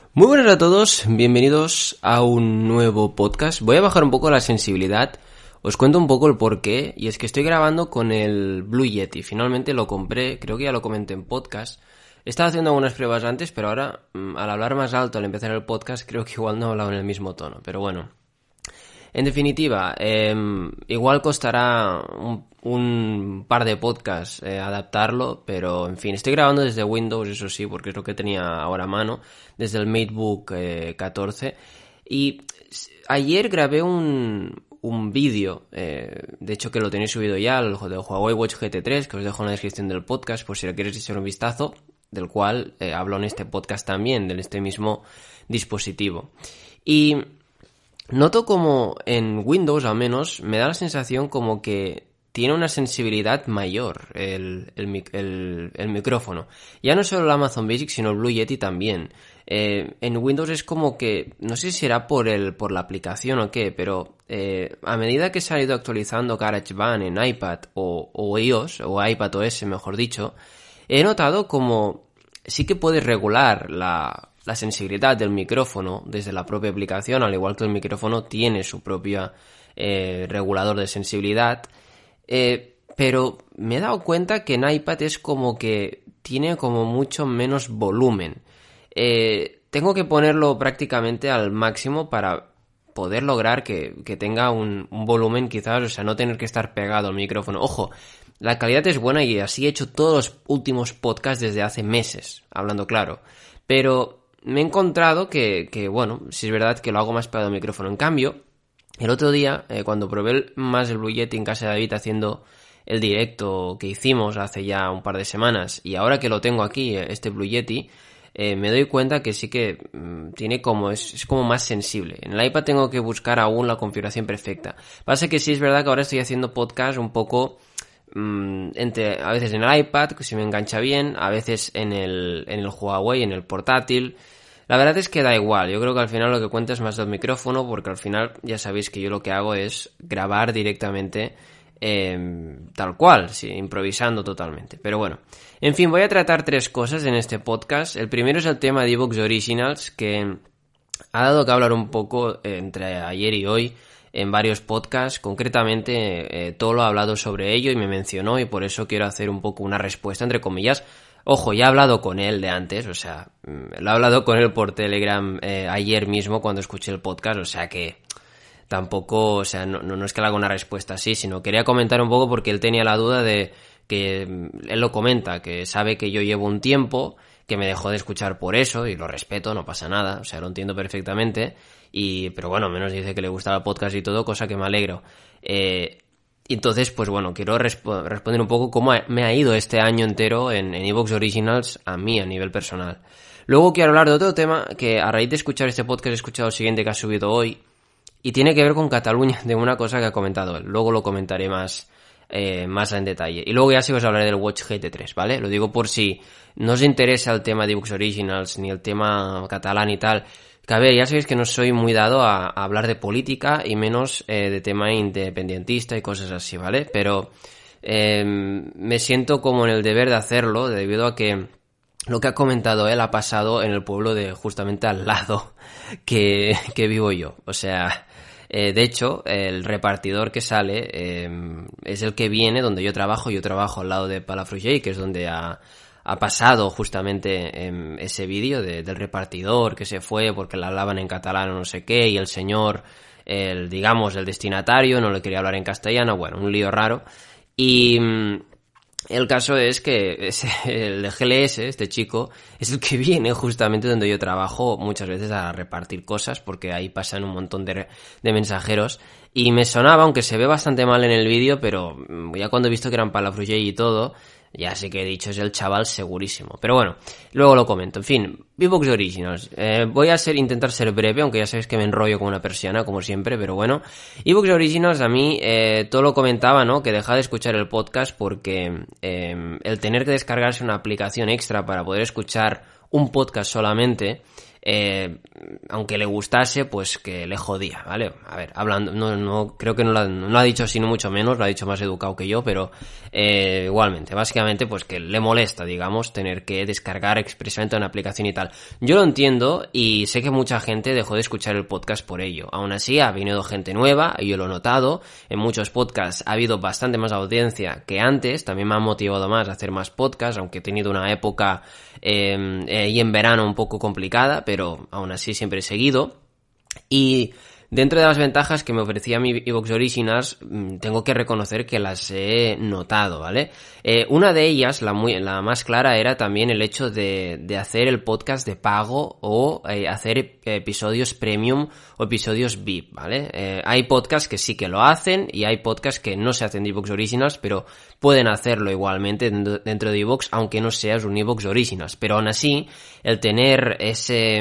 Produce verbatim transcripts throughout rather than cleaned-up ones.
Muy buenas a todos, bienvenidos a un nuevo podcast. Voy a bajar un poco la sensibilidad, os cuento un poco el porqué, y es que estoy grabando con el Blue Yeti. Finalmente lo compré, creo que ya lo comenté en podcast. Estaba haciendo algunas pruebas antes, pero ahora, al hablar más alto, al empezar el podcast, creo que igual no he hablado en el mismo tono, pero bueno. En definitiva, eh, igual costará un, un par de podcasts eh, adaptarlo, pero en fin, estoy grabando desde Windows, eso sí, porque es lo que tenía ahora a mano, desde el MateBook eh, catorce, y ayer grabé un, un vídeo, eh, de hecho que lo tenéis subido ya, el del Huawei Watch G T tres, que os dejo en la descripción del podcast, por si lo queréis echar un vistazo, del cual eh, hablo en este podcast también, de este mismo dispositivo. Y noto como en Windows, al menos, me da la sensación como que tiene una sensibilidad mayor el, el, el, el micrófono. Ya no solo el Amazon Basic, sino el Blue Yeti también. Eh, en Windows es como que, no sé si será por el por la aplicación o qué, pero eh, a medida que se ha ido actualizando GarageBand en iPad o, o iOS, o iPadOS mejor dicho, he notado como sí que puedes regular la... la sensibilidad del micrófono desde la propia aplicación, al igual que el micrófono tiene su propio eh, regulador de sensibilidad, eh, pero me he dado cuenta que en iPad es como que tiene como mucho menos volumen. Eh, tengo que ponerlo prácticamente al máximo para poder lograr que, que tenga un, un volumen quizás, o sea, no tener que estar pegado al micrófono. Ojo, la calidad es buena y así he hecho todos los últimos podcasts desde hace meses, hablando claro, pero me he encontrado que, que, bueno, si es verdad que lo hago más pegado al micrófono. En cambio, el otro día, eh, cuando probé el, más el Blue Yeti en casa de David haciendo el directo que hicimos hace ya un par de semanas, y ahora que lo tengo aquí, este Blue Yeti, eh, me doy cuenta que sí que mmm, tiene como, es, es como más sensible. En el iPad tengo que buscar aún la configuración perfecta. Pasa que sí es verdad que ahora estoy haciendo podcast un poco entre, a veces en el iPad, que se me engancha bien, a veces en el, en el Huawei, en el portátil. La verdad es que da igual, yo creo que al final lo que cuenta es más del micrófono, porque al final ya sabéis que yo lo que hago es grabar directamente eh, tal cual, sí, improvisando totalmente. Pero bueno, en fin, voy a tratar tres cosas en este podcast. El primero es el tema de iVoox Originals, que ha dado que hablar un poco eh, entre ayer y hoy en varios podcasts. Concretamente eh, todo lo ha hablado sobre ello y me mencionó, y por eso quiero hacer un poco una respuesta entre comillas. Ojo, ya he hablado con él de antes, o sea, lo he hablado con él por Telegram eh, ayer mismo cuando escuché el podcast, o sea que tampoco, o sea, no, no es que le haga una respuesta así, sino quería comentar un poco porque él tenía la duda de que él lo comenta, que sabe que yo llevo un tiempo, que me dejó de escuchar por eso, y lo respeto, no pasa nada, o sea, lo entiendo perfectamente. Y, pero bueno, menos dice que le gustaba el podcast y todo, cosa que me alegro. Eh, entonces, pues bueno, quiero resp- responder un poco cómo me ha ido este año entero en, en iVoox Originals a mí, a nivel personal. Luego quiero hablar de otro tema que a raíz de escuchar este podcast he escuchado el siguiente que ha subido hoy, y tiene que ver con Cataluña, de una cosa que ha comentado él. Luego lo comentaré más, eh, más en detalle. Y luego ya sí os hablaré del Watch G T tres, ¿vale? Lo digo por si no os interesa el tema de iVoox Originals ni el tema catalán y tal. Que a ver, ya sabéis que no soy muy dado a, a hablar de política y menos eh, de tema independentista y cosas así, ¿vale? Pero eh, me siento como en el deber de hacerlo debido a que lo que ha comentado él ha pasado en el pueblo de justamente al lado que, que vivo yo. O sea, eh, de hecho, el repartidor que sale eh, es el que viene donde yo trabajo. Yo trabajo al lado de Palafrugell, que es donde ha... ha pasado justamente eh, ese vídeo de, del repartidor que se fue porque le hablaban en catalán o no sé qué, y el señor, el digamos, el destinatario no le quería hablar en castellano, bueno, un lío raro. Y mmm, el caso es que ese, el G L S, este chico, es el que viene justamente donde yo trabajo muchas veces a repartir cosas, porque ahí pasan un montón de, de mensajeros. Y me sonaba, aunque se ve bastante mal en el vídeo, pero ya cuando he visto que eran Palafrugell y todo, ya sí que he dicho, es el chaval segurísimo. Pero bueno, luego lo comento. En fin, iVoox Originals. Eh, voy a ser, intentar ser breve, aunque ya sabéis que me enrollo como una persiana, como siempre, pero bueno. iVoox Originals a mí, eh, todo lo comentaba, ¿no? Que dejaba de escuchar el podcast porque eh, el tener que descargarse una aplicación extra para poder escuchar un podcast solamente eh, aunque le gustase, pues que le jodía, ¿vale? A ver, hablando, no, no creo que no lo, no lo ha dicho así, no mucho menos, lo ha dicho más educado que yo, pero eh, igualmente, básicamente, pues que le molesta, digamos, tener que descargar expresamente una aplicación y tal. Yo lo entiendo y sé que mucha gente dejó de escuchar el podcast por ello. Aún así, ha venido gente nueva, y yo lo he notado. En muchos podcasts ha habido bastante más audiencia que antes, también me ha motivado más a hacer más podcasts, aunque he tenido una época eh, eh, y en verano un poco complicada, pero aún así siempre he seguido. Y dentro de las ventajas que me ofrecía mi iVoox Originals, tengo que reconocer que las he notado, ¿vale? Eh, una de ellas, la, muy, la más clara, era también el hecho de, de hacer el podcast de pago o eh, hacer episodios premium o episodios V I P, ¿vale? Eh, hay podcasts que sí que lo hacen y hay podcasts que no se hacen de iVoox Originals, pero pueden hacerlo igualmente dentro, dentro de iVoox, aunque no seas un iVoox Originals. Pero aún así, el tener ese,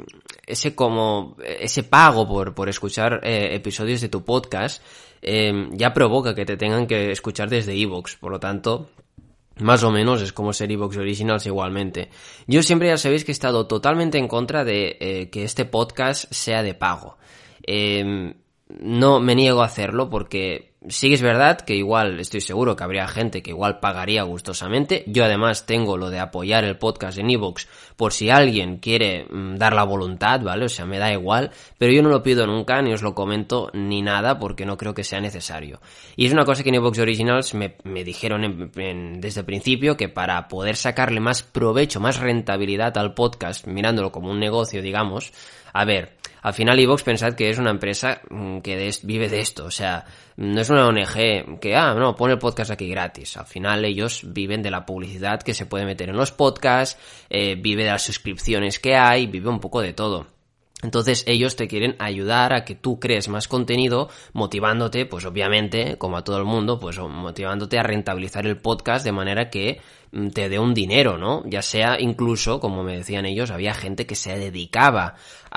ese como, ese pago por, por escuchar eh, episodios de tu podcast, eh, ya provoca que te tengan que escuchar desde iVoox. Por lo tanto, más o menos es como ser iVoox Originals igualmente. Yo siempre ya sabéis que he estado totalmente en contra de eh, que este podcast sea de pago. Eh, no me niego a hacerlo porque sí que es verdad que igual estoy seguro que habría gente que igual pagaría gustosamente. Yo además tengo lo de apoyar el podcast en iVoox por si alguien quiere mmm, dar la voluntad, ¿vale? O sea, me da igual, pero yo no lo pido nunca, ni os lo comento, ni nada, porque no creo que sea necesario. Y es una cosa que en iVoox Originals me, me dijeron en, en, desde el principio, que para poder sacarle más provecho, más rentabilidad al podcast, mirándolo como un negocio, digamos, a ver, al final iVoox, pensad que es una empresa que de, vive de esto, o sea, no es una O N G que, ah, no, pone el podcast aquí gratis. Al final ellos viven de la publicidad que se puede meter en los podcasts, eh, vive de las suscripciones que hay, vive un poco de todo. Entonces ellos te quieren ayudar a que tú crees más contenido, motivándote, pues obviamente, como a todo el mundo, pues motivándote a rentabilizar el podcast de manera que te dé un dinero, ¿no? Ya sea incluso, como me decían ellos, había gente que se dedicaba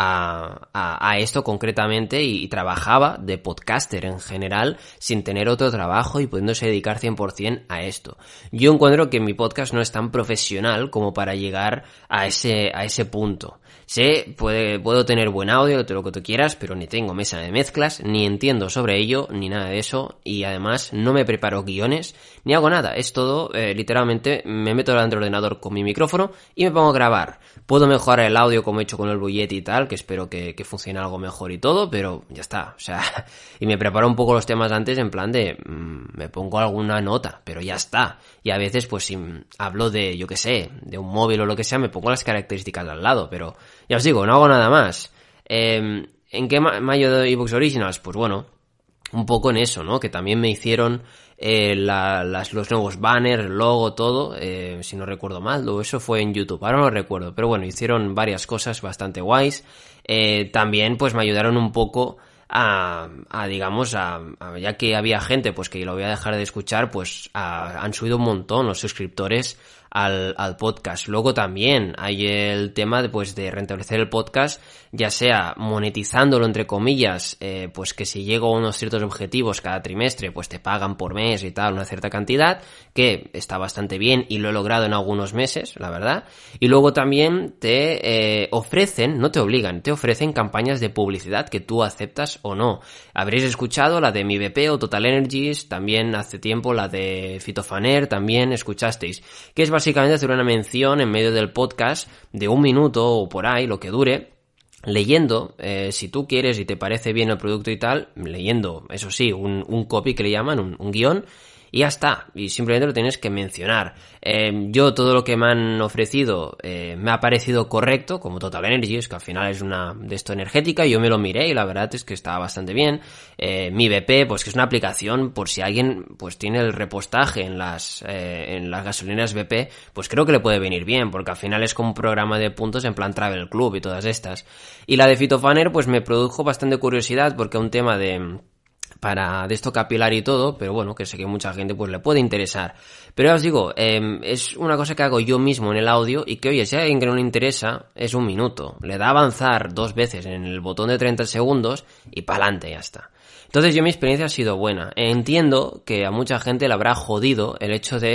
a, a, a esto concretamente y, y trabajaba de podcaster en general sin tener otro trabajo y pudiéndose dedicar cien por ciento a esto. Yo encuentro que mi podcast no es tan profesional como para llegar a ese, a ese punto. Sé, puede, puedo tener buen audio, todo lo que tú quieras, pero ni tengo mesa de mezclas, ni entiendo sobre ello, ni nada de eso, y además no me preparo guiones, ni hago nada, es todo, eh, literalmente, me meto delante del ordenador con mi micrófono y me pongo a grabar. Puedo mejorar el audio como he hecho con el Blue Yeti y tal, que espero que, que funcione algo mejor y todo, pero ya está, o sea, y me preparo un poco los temas antes en plan de, mmm, me pongo alguna nota, pero ya está, y a veces pues si hablo de, yo qué sé, de un móvil o lo que sea, me pongo las características al lado, pero ya os digo, no hago nada más. Eh, ¿En qué me ayudó de iVoox Originals? Pues bueno, un poco en eso, ¿no? Que también me hicieron eh, la, las, los nuevos banners, el logo, todo, eh, si no recuerdo mal, o eso fue en YouTube, ahora no lo recuerdo, pero bueno, hicieron varias cosas bastante guays. Eh, también pues me ayudaron un poco a, a digamos, a, a, ya que había gente pues que lo voy a dejar de escuchar, pues a, han subido un montón los suscriptores al, al podcast. Luego también hay el tema de, pues, de rentabilizar el podcast, ya sea monetizándolo entre comillas, eh, pues que si llego a unos ciertos objetivos cada trimestre, pues te pagan por mes y tal, una cierta cantidad, que está bastante bien y lo he logrado en algunos meses, la verdad. Y luego también te eh, ofrecen, no te obligan, te ofrecen campañas de publicidad que tú aceptas o no. Habréis escuchado la de Mi B P o Total Energies, también hace tiempo la de Fitofaner, también escuchasteis, que es básicamente hacer una mención en medio del podcast de un minuto o por ahí, lo que dure, leyendo, eh, si tú quieres y te parece bien el producto y tal, leyendo, eso sí, un, un copy que le llaman, un, un guión, y ya está, y simplemente lo tienes que mencionar. Eh, yo todo lo que me han ofrecido eh, me ha parecido correcto, como Total Energies, que al final es una de esto energética, yo me lo miré y la verdad es que estaba bastante bien. Eh, Mi B P, pues que es una aplicación por si alguien pues tiene el repostaje en las eh, en las gasolineras B P, pues creo que le puede venir bien, porque al final es como un programa de puntos en plan Travel Club y todas estas. Y la de Fitofaner pues me produjo bastante curiosidad porque es un tema de para de esto capilar y todo, pero bueno, que sé que mucha gente pues le puede interesar. Pero ya os digo, eh, es una cosa que hago yo mismo en el audio y que, oye, si hay alguien que no le interesa, es un minuto. Le da a avanzar dos veces en el botón de treinta segundos y pa'lante, ya está. Entonces yo mi experiencia ha sido buena. Entiendo que a mucha gente le habrá jodido el hecho de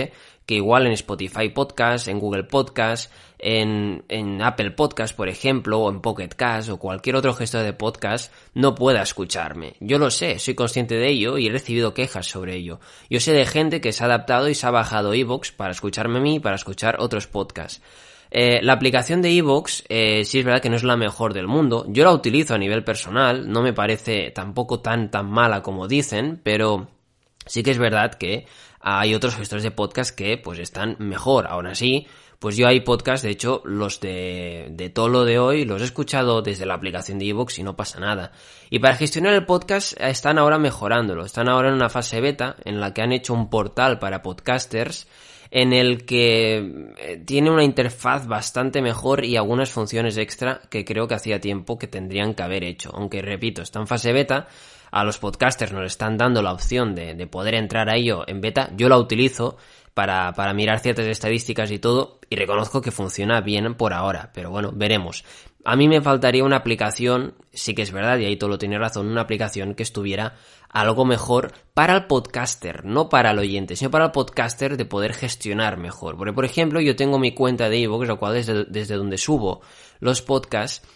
que igual en Spotify Podcast, en Google Podcast, en, en Apple Podcast, por ejemplo, o en Pocket Cast o cualquier otro gestor de podcast no pueda escucharme. Yo lo sé, soy consciente de ello y he recibido quejas sobre ello. Yo sé de gente que se ha adaptado y se ha bajado iVoox para escucharme a mí y para escuchar otros podcasts. Eh, la aplicación de iVoox eh, sí es verdad que no es la mejor del mundo. Yo la utilizo a nivel personal, no me parece tampoco tan tan mala como dicen, pero sí que es verdad que hay otros gestores de podcast que pues están mejor. Aún así, pues yo hay podcasts, de hecho los de, de todo lo de hoy los he escuchado desde la aplicación de iVoox y no pasa nada. Y para gestionar el podcast están ahora mejorándolo, están ahora en una fase beta en la que han hecho un portal para podcasters en el que tiene una interfaz bastante mejor y algunas funciones extra que creo que hacía tiempo que tendrían que haber hecho. Aunque, repito, está en fase beta, a los podcasters nos están dando la opción de, de poder entrar a ello en beta. Yo la utilizo para, para mirar ciertas estadísticas y todo, y reconozco que funciona bien por ahora, pero bueno, veremos. A mí me faltaría una aplicación, sí que es verdad, y ahí todo lo tiene razón, una aplicación que estuviera algo mejor para el podcaster, no para el oyente, sino para el podcaster de poder gestionar mejor. Porque, por ejemplo, yo tengo mi cuenta de iVoox, la cual desde, desde donde subo los podcasts,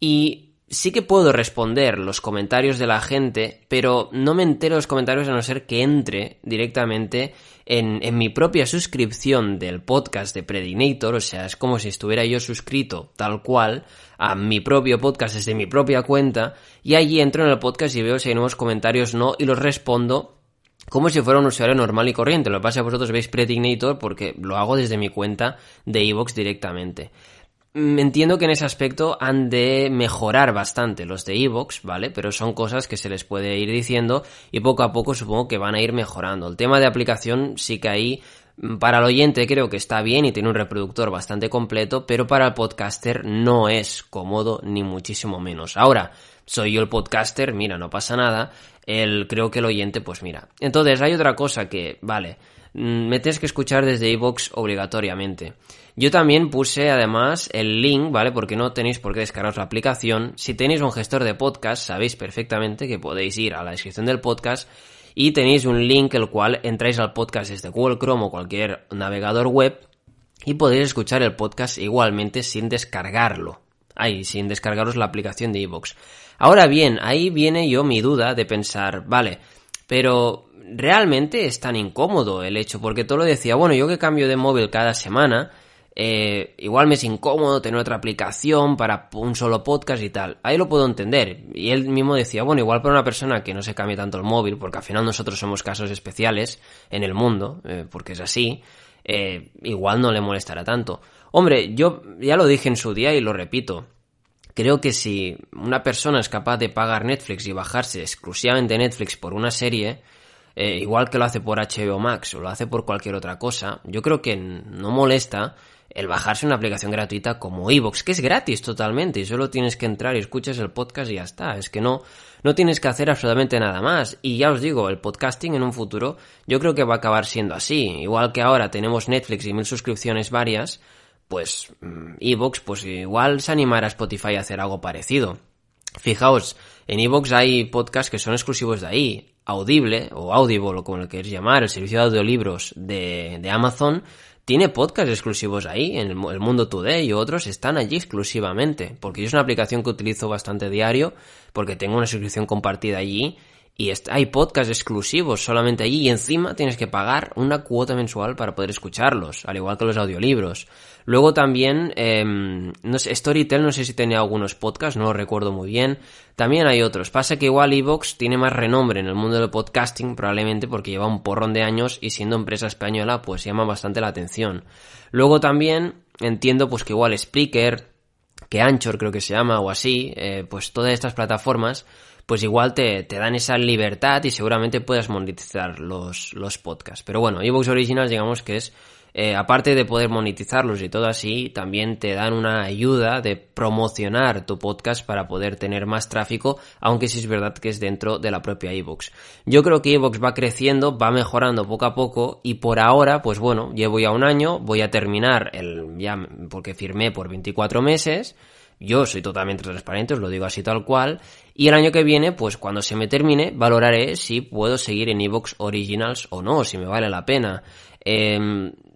y sí que puedo responder los comentarios de la gente, pero no me entero de los comentarios a no ser que entre directamente en, en mi propia suscripción del podcast de Predinator. O sea, es como si estuviera yo suscrito tal cual a mi propio podcast desde mi propia cuenta, y allí entro en el podcast y veo si hay nuevos comentarios o no, y los respondo como si fuera un usuario normal y corriente. Lo que pasa es que vosotros veis Predinator porque lo hago desde mi cuenta de iVoox directamente. Entiendo que en ese aspecto han de mejorar bastante los de iVoox, ¿vale? Pero son cosas que se les puede ir diciendo y poco a poco supongo que van a ir mejorando. El tema de aplicación sí que ahí, para el oyente creo que está bien y tiene un reproductor bastante completo, pero para el podcaster no es cómodo ni muchísimo menos. Ahora, soy yo el podcaster, mira, no pasa nada. El, creo que el oyente, pues mira. Entonces, hay otra cosa que, vale, me tienes que escuchar desde iVoox obligatoriamente. Yo también puse además el link, ¿vale? Porque no tenéis por qué descargaros la aplicación. Si tenéis un gestor de podcast, sabéis perfectamente que podéis ir a la descripción del podcast y tenéis un link el cual entráis al podcast desde Google Chrome o cualquier navegador web y podéis escuchar el podcast igualmente sin descargarlo. Ahí, sin descargaros la aplicación de iVoox. Ahora bien, ahí viene yo mi duda de pensar, vale, pero realmente es tan incómodo el hecho, porque todo lo decía, bueno, yo que cambio de móvil cada semana, eh, igual me es incómodo tener otra aplicación para un solo podcast y tal. Ahí lo puedo entender. Y él mismo decía, bueno, igual para una persona que no se cambie tanto el móvil, porque al final nosotros somos casos especiales en el mundo, eh, porque es así, eh, igual no le molestará tanto. Hombre, yo ya lo dije en su día y lo repito. Creo que si una persona es capaz de pagar Netflix y bajarse exclusivamente Netflix por una serie, eh, igual que lo hace por H B O Max o lo hace por cualquier otra cosa, yo creo que no molesta el bajarse una aplicación gratuita como iVoox, que es gratis totalmente y solo tienes que entrar y escuchas el podcast y ya está. Es que no, no tienes que hacer absolutamente nada más. Y ya os digo, el podcasting en un futuro yo creo que va a acabar siendo así. Igual que ahora tenemos Netflix y mil suscripciones varias, pues iVoox, pues igual se animará a Spotify a hacer algo parecido. Fijaos, en iVoox hay podcasts que son exclusivos de ahí. Audible, o Audible, o como lo queréis llamar, el servicio de audiolibros de, de Amazon, tiene podcasts exclusivos ahí. En el, el Mundo Today y otros están allí exclusivamente, porque yo es una aplicación que utilizo bastante diario, porque tengo una suscripción compartida allí, y hay podcasts exclusivos solamente allí, y encima tienes que pagar una cuota mensual para poder escucharlos, al igual que los audiolibros. Luego también, eh, no sé, Storytel no sé si tenía algunos podcasts, no lo recuerdo muy bien. También hay otros. Pasa que igual iVoox tiene más renombre en el mundo del podcasting, probablemente porque lleva un porrón de años y siendo empresa española, pues llama bastante la atención. Luego también entiendo pues que igual Spreaker, que Anchor creo que se llama o así, eh, pues todas estas plataformas pues igual te, te dan esa libertad y seguramente puedas monetizar los, los podcasts. Pero bueno, iVoox Originals digamos que es, eh, aparte de poder monetizarlos y todo así, también te dan una ayuda de promocionar tu podcast para poder tener más tráfico, aunque sí es verdad que es dentro de la propia iVoox. Yo creo que iVoox va creciendo, va mejorando poco a poco y por ahora, pues bueno, llevo ya un año, voy a terminar el, ya, porque firmé por veinticuatro meses. Yo soy totalmente transparente, os lo digo así tal cual, y el año que viene, pues cuando se me termine, valoraré si puedo seguir en iVoox Originals o no, si me vale la pena. Eh,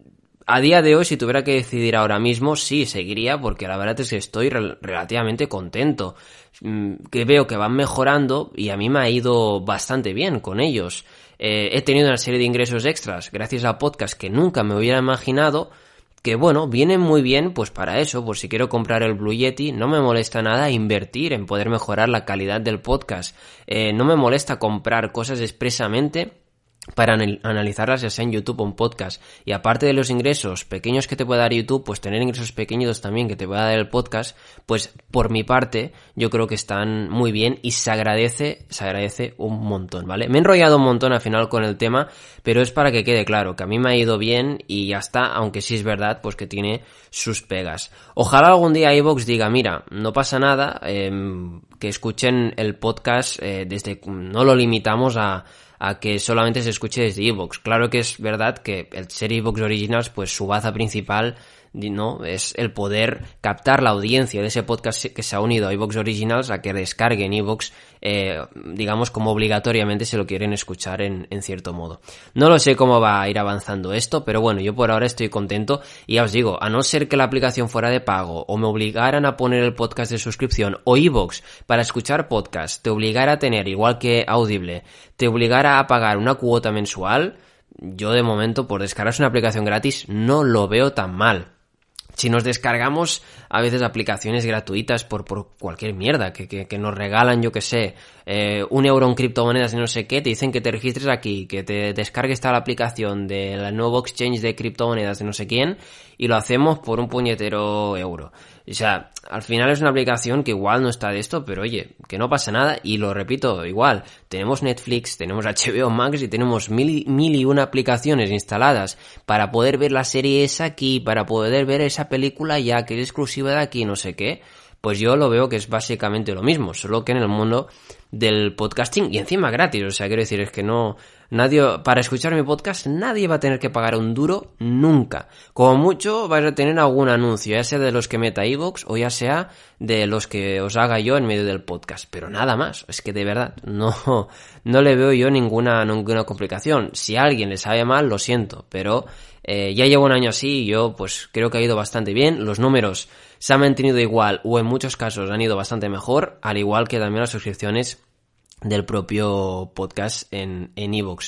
a día de hoy, si tuviera que decidir ahora mismo, sí, seguiría, porque la verdad es que estoy rel- relativamente contento. Mm, Que veo que van mejorando y a mí me ha ido bastante bien con ellos. Eh, he tenido una serie de ingresos extras gracias a podcast que nunca me hubiera imaginado, que bueno, vienen muy bien pues para eso, por si quiero comprar el Blue Yeti, no me molesta nada invertir en poder mejorar la calidad del podcast. Eh, no me molesta comprar cosas expresamente para anal- analizarlas ya sea en YouTube o en podcast. Y aparte de los ingresos pequeños que te puede dar YouTube, pues tener ingresos pequeños también que te pueda dar el podcast, pues por mi parte yo creo que están muy bien y se agradece, se agradece un montón, ¿vale? Me he enrollado un montón al final con el tema, pero es para que quede claro que a mí me ha ido bien y ya está, aunque sí es verdad pues que tiene sus pegas. Ojalá algún día iVoox diga, mira, no pasa nada, eh, que escuchen el podcast eh, desde, no lo limitamos a a que solamente se escuche desde iVoox. Claro que es verdad que el ser iVoox Originals, pues su baza principal, ¿no?, es el poder captar la audiencia de ese podcast que se ha unido a iVoox Originals a que descarguen iVoox, eh, digamos, como obligatoriamente se lo quieren escuchar en, en cierto modo. No lo sé cómo va a ir avanzando esto, pero bueno, yo por ahora estoy contento y ya os digo, a no ser que la aplicación fuera de pago o me obligaran a poner el podcast de suscripción o iVoox para escuchar podcast te obligara a tener, igual que Audible, te obligara a pagar una cuota mensual, yo de momento por descargarse una aplicación gratis no lo veo tan mal. Si nos descargamos a veces aplicaciones gratuitas por, por cualquier mierda, que, que, que nos regalan, yo que sé, eh, un euro en criptomonedas y no sé qué, te dicen que te registres aquí, que te descargues esta la aplicación del nuevo exchange de criptomonedas de no sé quién, y lo hacemos por un puñetero euro. O sea, al final es una aplicación que igual no está de esto, pero oye, que no pasa nada, y lo repito, igual, tenemos Netflix, tenemos H B O Max y tenemos mil y, mil y una aplicaciones instaladas para poder ver la serie esa aquí, para poder ver esa película ya que es exclusiva de aquí, no sé qué. Pues yo lo veo que es básicamente lo mismo, solo que en el mundo del podcasting y encima gratis. O sea, quiero decir, es que no, nadie, para escuchar mi podcast nadie va a tener que pagar un duro nunca. Como mucho vais a tener algún anuncio, ya sea de los que meta iVoox o ya sea de los que os haga yo en medio del podcast, pero nada más. Es que de verdad no, no le veo yo ninguna, ninguna complicación. Si a alguien le sabe mal, lo siento, pero eh, ya llevo un año así y yo pues creo que ha ido bastante bien. Los números se han mantenido igual o en muchos casos han ido bastante mejor, al igual que también las suscripciones del propio podcast en en iVoox.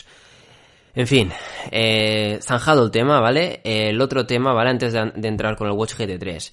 En fin, eh, zanjado el tema, ¿vale? Eh, el otro tema, ¿vale? Antes de, de entrar con el Watch G T tres.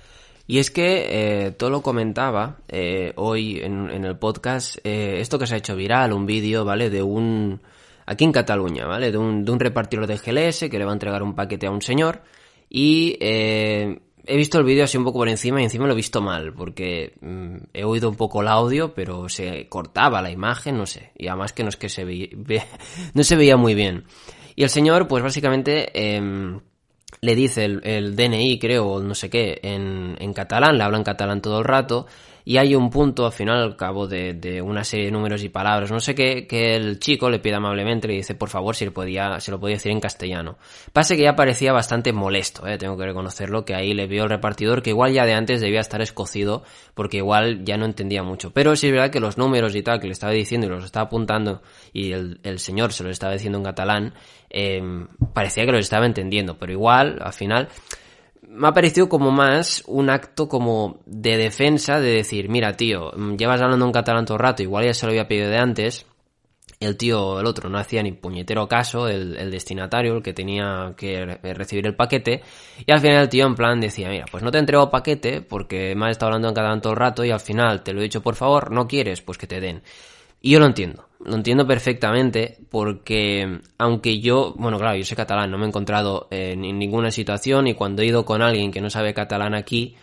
Y es que eh, todo lo comentaba eh, hoy en, en el podcast, eh, esto que se ha hecho viral, un vídeo, ¿vale? De un... aquí en Cataluña, ¿vale? De un, de un repartidor de G L S que le va a entregar un paquete a un señor y... Eh, he visto el vídeo así un poco por encima y encima lo he visto mal, porque mmm, he oído un poco el audio, pero se cortaba la imagen, no sé, y además que no es que se veía, ve, no se veía muy bien. Y el señor, pues básicamente, eh, le dice el, el D N I, creo, o no sé qué, en, en catalán, le habla en catalán todo el rato, y hay un punto, al final, al cabo de, de una serie de números y palabras, no sé qué, que el chico le pide amablemente, le dice, por favor, si le podía, si lo podía decir en castellano. Pasa que ya parecía bastante molesto, eh, tengo que reconocerlo, que ahí le vio el repartidor, que igual ya de antes debía estar escocido, porque igual ya no entendía mucho. Pero sí es verdad que los números y tal, que le estaba diciendo y los estaba apuntando, y el, el señor se los estaba diciendo en catalán, eh, parecía que los estaba entendiendo, pero igual, al final... me ha parecido como más un acto como de defensa, de decir, mira tío, llevas hablando en catalán todo el rato, igual ya se lo había pedido de antes, el tío, el otro, no hacía ni puñetero caso, el, el destinatario, el que tenía que recibir el paquete, y al final el tío en plan decía, mira, pues no te entrego paquete porque me has estado hablando en catalán todo el rato y al final te lo he dicho por favor, no quieres, pues que te den. Y yo lo entiendo, lo entiendo perfectamente porque aunque yo, bueno claro, yo sé catalán, no me he encontrado en ninguna situación y cuando he ido con alguien que no sabe catalán aquí,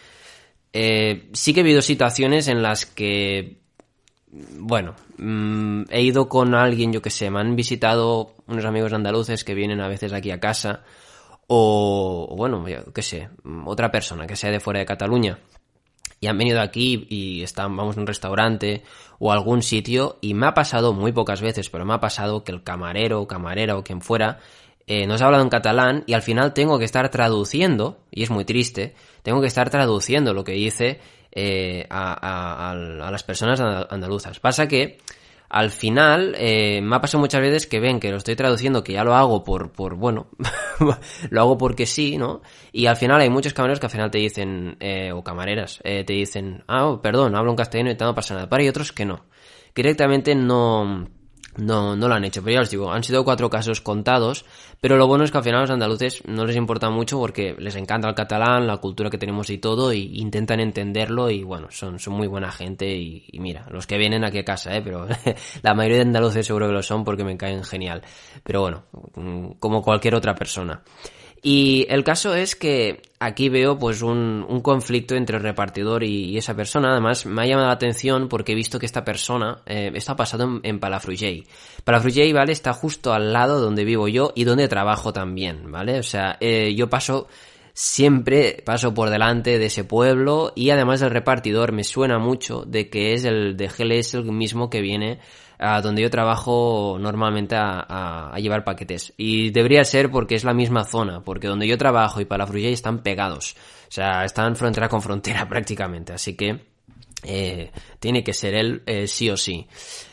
eh, sí que he habido situaciones en las que, bueno, mmm, he ido con alguien, yo que sé, me han visitado unos amigos andaluces que vienen a veces aquí a casa o, o bueno, yo qué sé, otra persona que sea de fuera de Cataluña. Y han venido aquí y están, vamos a un restaurante o algún sitio y me ha pasado muy pocas veces, pero me ha pasado que el camarero o camarera o quien fuera eh, nos ha hablado en catalán y al final tengo que estar traduciendo, y es muy triste, tengo que estar traduciendo lo que dice eh, a, a, a las personas andaluzas. Pasa que al final eh, me ha pasado muchas veces que ven que lo estoy traduciendo, que ya lo hago por, por bueno, lo hago porque sí, ¿no? Y al final hay muchos camareros que al final te dicen, eh, o camareras, eh, te dicen, ah, oh, perdón, hablo en castellano y tal, no pasa nada. Pero hay otros que no, que directamente no... No, no lo han hecho, pero ya os digo, han sido cuatro casos contados, pero lo bueno es que al final a los andaluces no les importa mucho porque les encanta el catalán, la cultura que tenemos y todo, y intentan entenderlo y bueno, son, son muy buena gente y, y mira, los que vienen aquí a casa, eh, pero la mayoría de andaluces seguro que lo son porque me caen genial, pero bueno, como cualquier otra persona. Y el caso es que aquí veo pues un, un conflicto entre el repartidor y, y esa persona. Además me ha llamado la atención porque he visto que esta persona eh, está pasado en, en Palafrugell. Palafrugell, ¿vale? Está justo al lado donde vivo yo y donde trabajo también, ¿vale? O sea, eh, yo paso... Siempre paso por delante de ese pueblo y además el repartidor me suena mucho de que es el de G L S el mismo que viene a donde yo trabajo normalmente a, a, a llevar paquetes. Y debería ser porque es la misma zona, porque donde yo trabajo y Palafrugell están pegados. O sea, están frontera con frontera prácticamente, así que eh, tiene que ser él eh, sí o sí.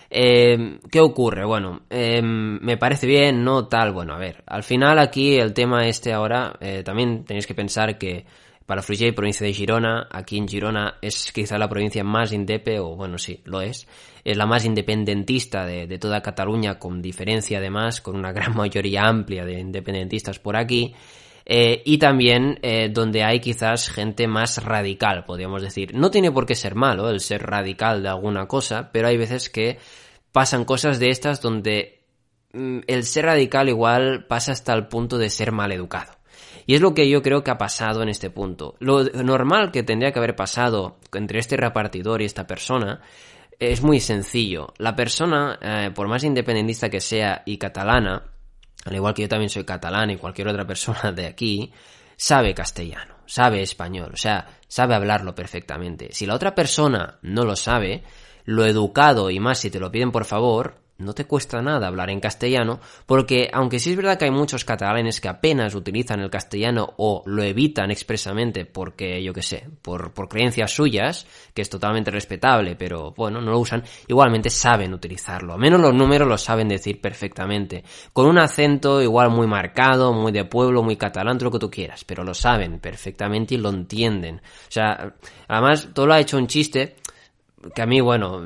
Eh, ¿Qué ocurre? Bueno, eh, me parece bien, no tal, bueno, a ver, al final aquí el tema este ahora, eh, también tenéis que pensar que Palafrugell, provincia de Girona, aquí en Girona es quizá la provincia más indepe, o bueno, sí, lo es, es la más independentista de, de toda Cataluña, con diferencia además, con una gran mayoría amplia de independentistas por aquí, eh, y también eh, donde hay quizás gente más radical, podríamos decir. No tiene por qué ser malo el ser radical de alguna cosa, pero hay veces que pasan cosas de estas donde mm, el ser radical igual pasa hasta el punto de ser maleducado. Y es lo que yo creo que ha pasado en este punto. Lo normal que tendría que haber pasado entre este repartidor y esta persona es muy sencillo. La persona, eh, por más independentista que sea y catalana, al igual que yo también soy catalán y cualquier otra persona de aquí, sabe castellano, sabe español, o sea, sabe hablarlo perfectamente. Si la otra persona no lo sabe, lo educado y más si te lo piden por favor, no te cuesta nada hablar en castellano, porque aunque sí es verdad que hay muchos catalanes que apenas utilizan el castellano o lo evitan expresamente porque, yo qué sé, por, por creencias suyas, que es totalmente respetable, pero bueno, no lo usan, igualmente saben utilizarlo, al menos los números lo saben decir perfectamente, con un acento igual muy marcado, muy de pueblo, muy catalán, todo lo que tú quieras, pero lo saben perfectamente y lo entienden. O sea, además, todo lo ha hecho un chiste que a mí, bueno...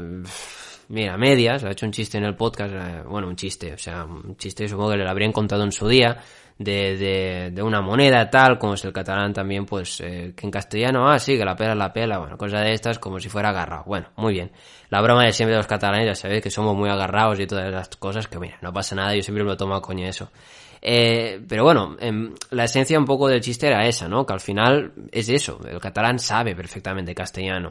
Mira, medias, ha hecho un chiste en el podcast, eh, bueno, un chiste, o sea, un chiste supongo que le lo habrían contado en su día, de, de, de una moneda tal, como es el catalán también, pues, eh, que en castellano, ah, sí, que la pela es la pela, bueno, cosas de estas, como si fuera agarrado. Bueno, muy bien. La broma de siempre de los catalanes, ya sabéis que somos muy agarrados y todas las cosas, que mira, no pasa nada, yo siempre me lo tomo a coña eso. Eh, pero bueno, eh, la esencia un poco del chiste era esa, ¿no? Que al final es eso, el catalán sabe perfectamente castellano.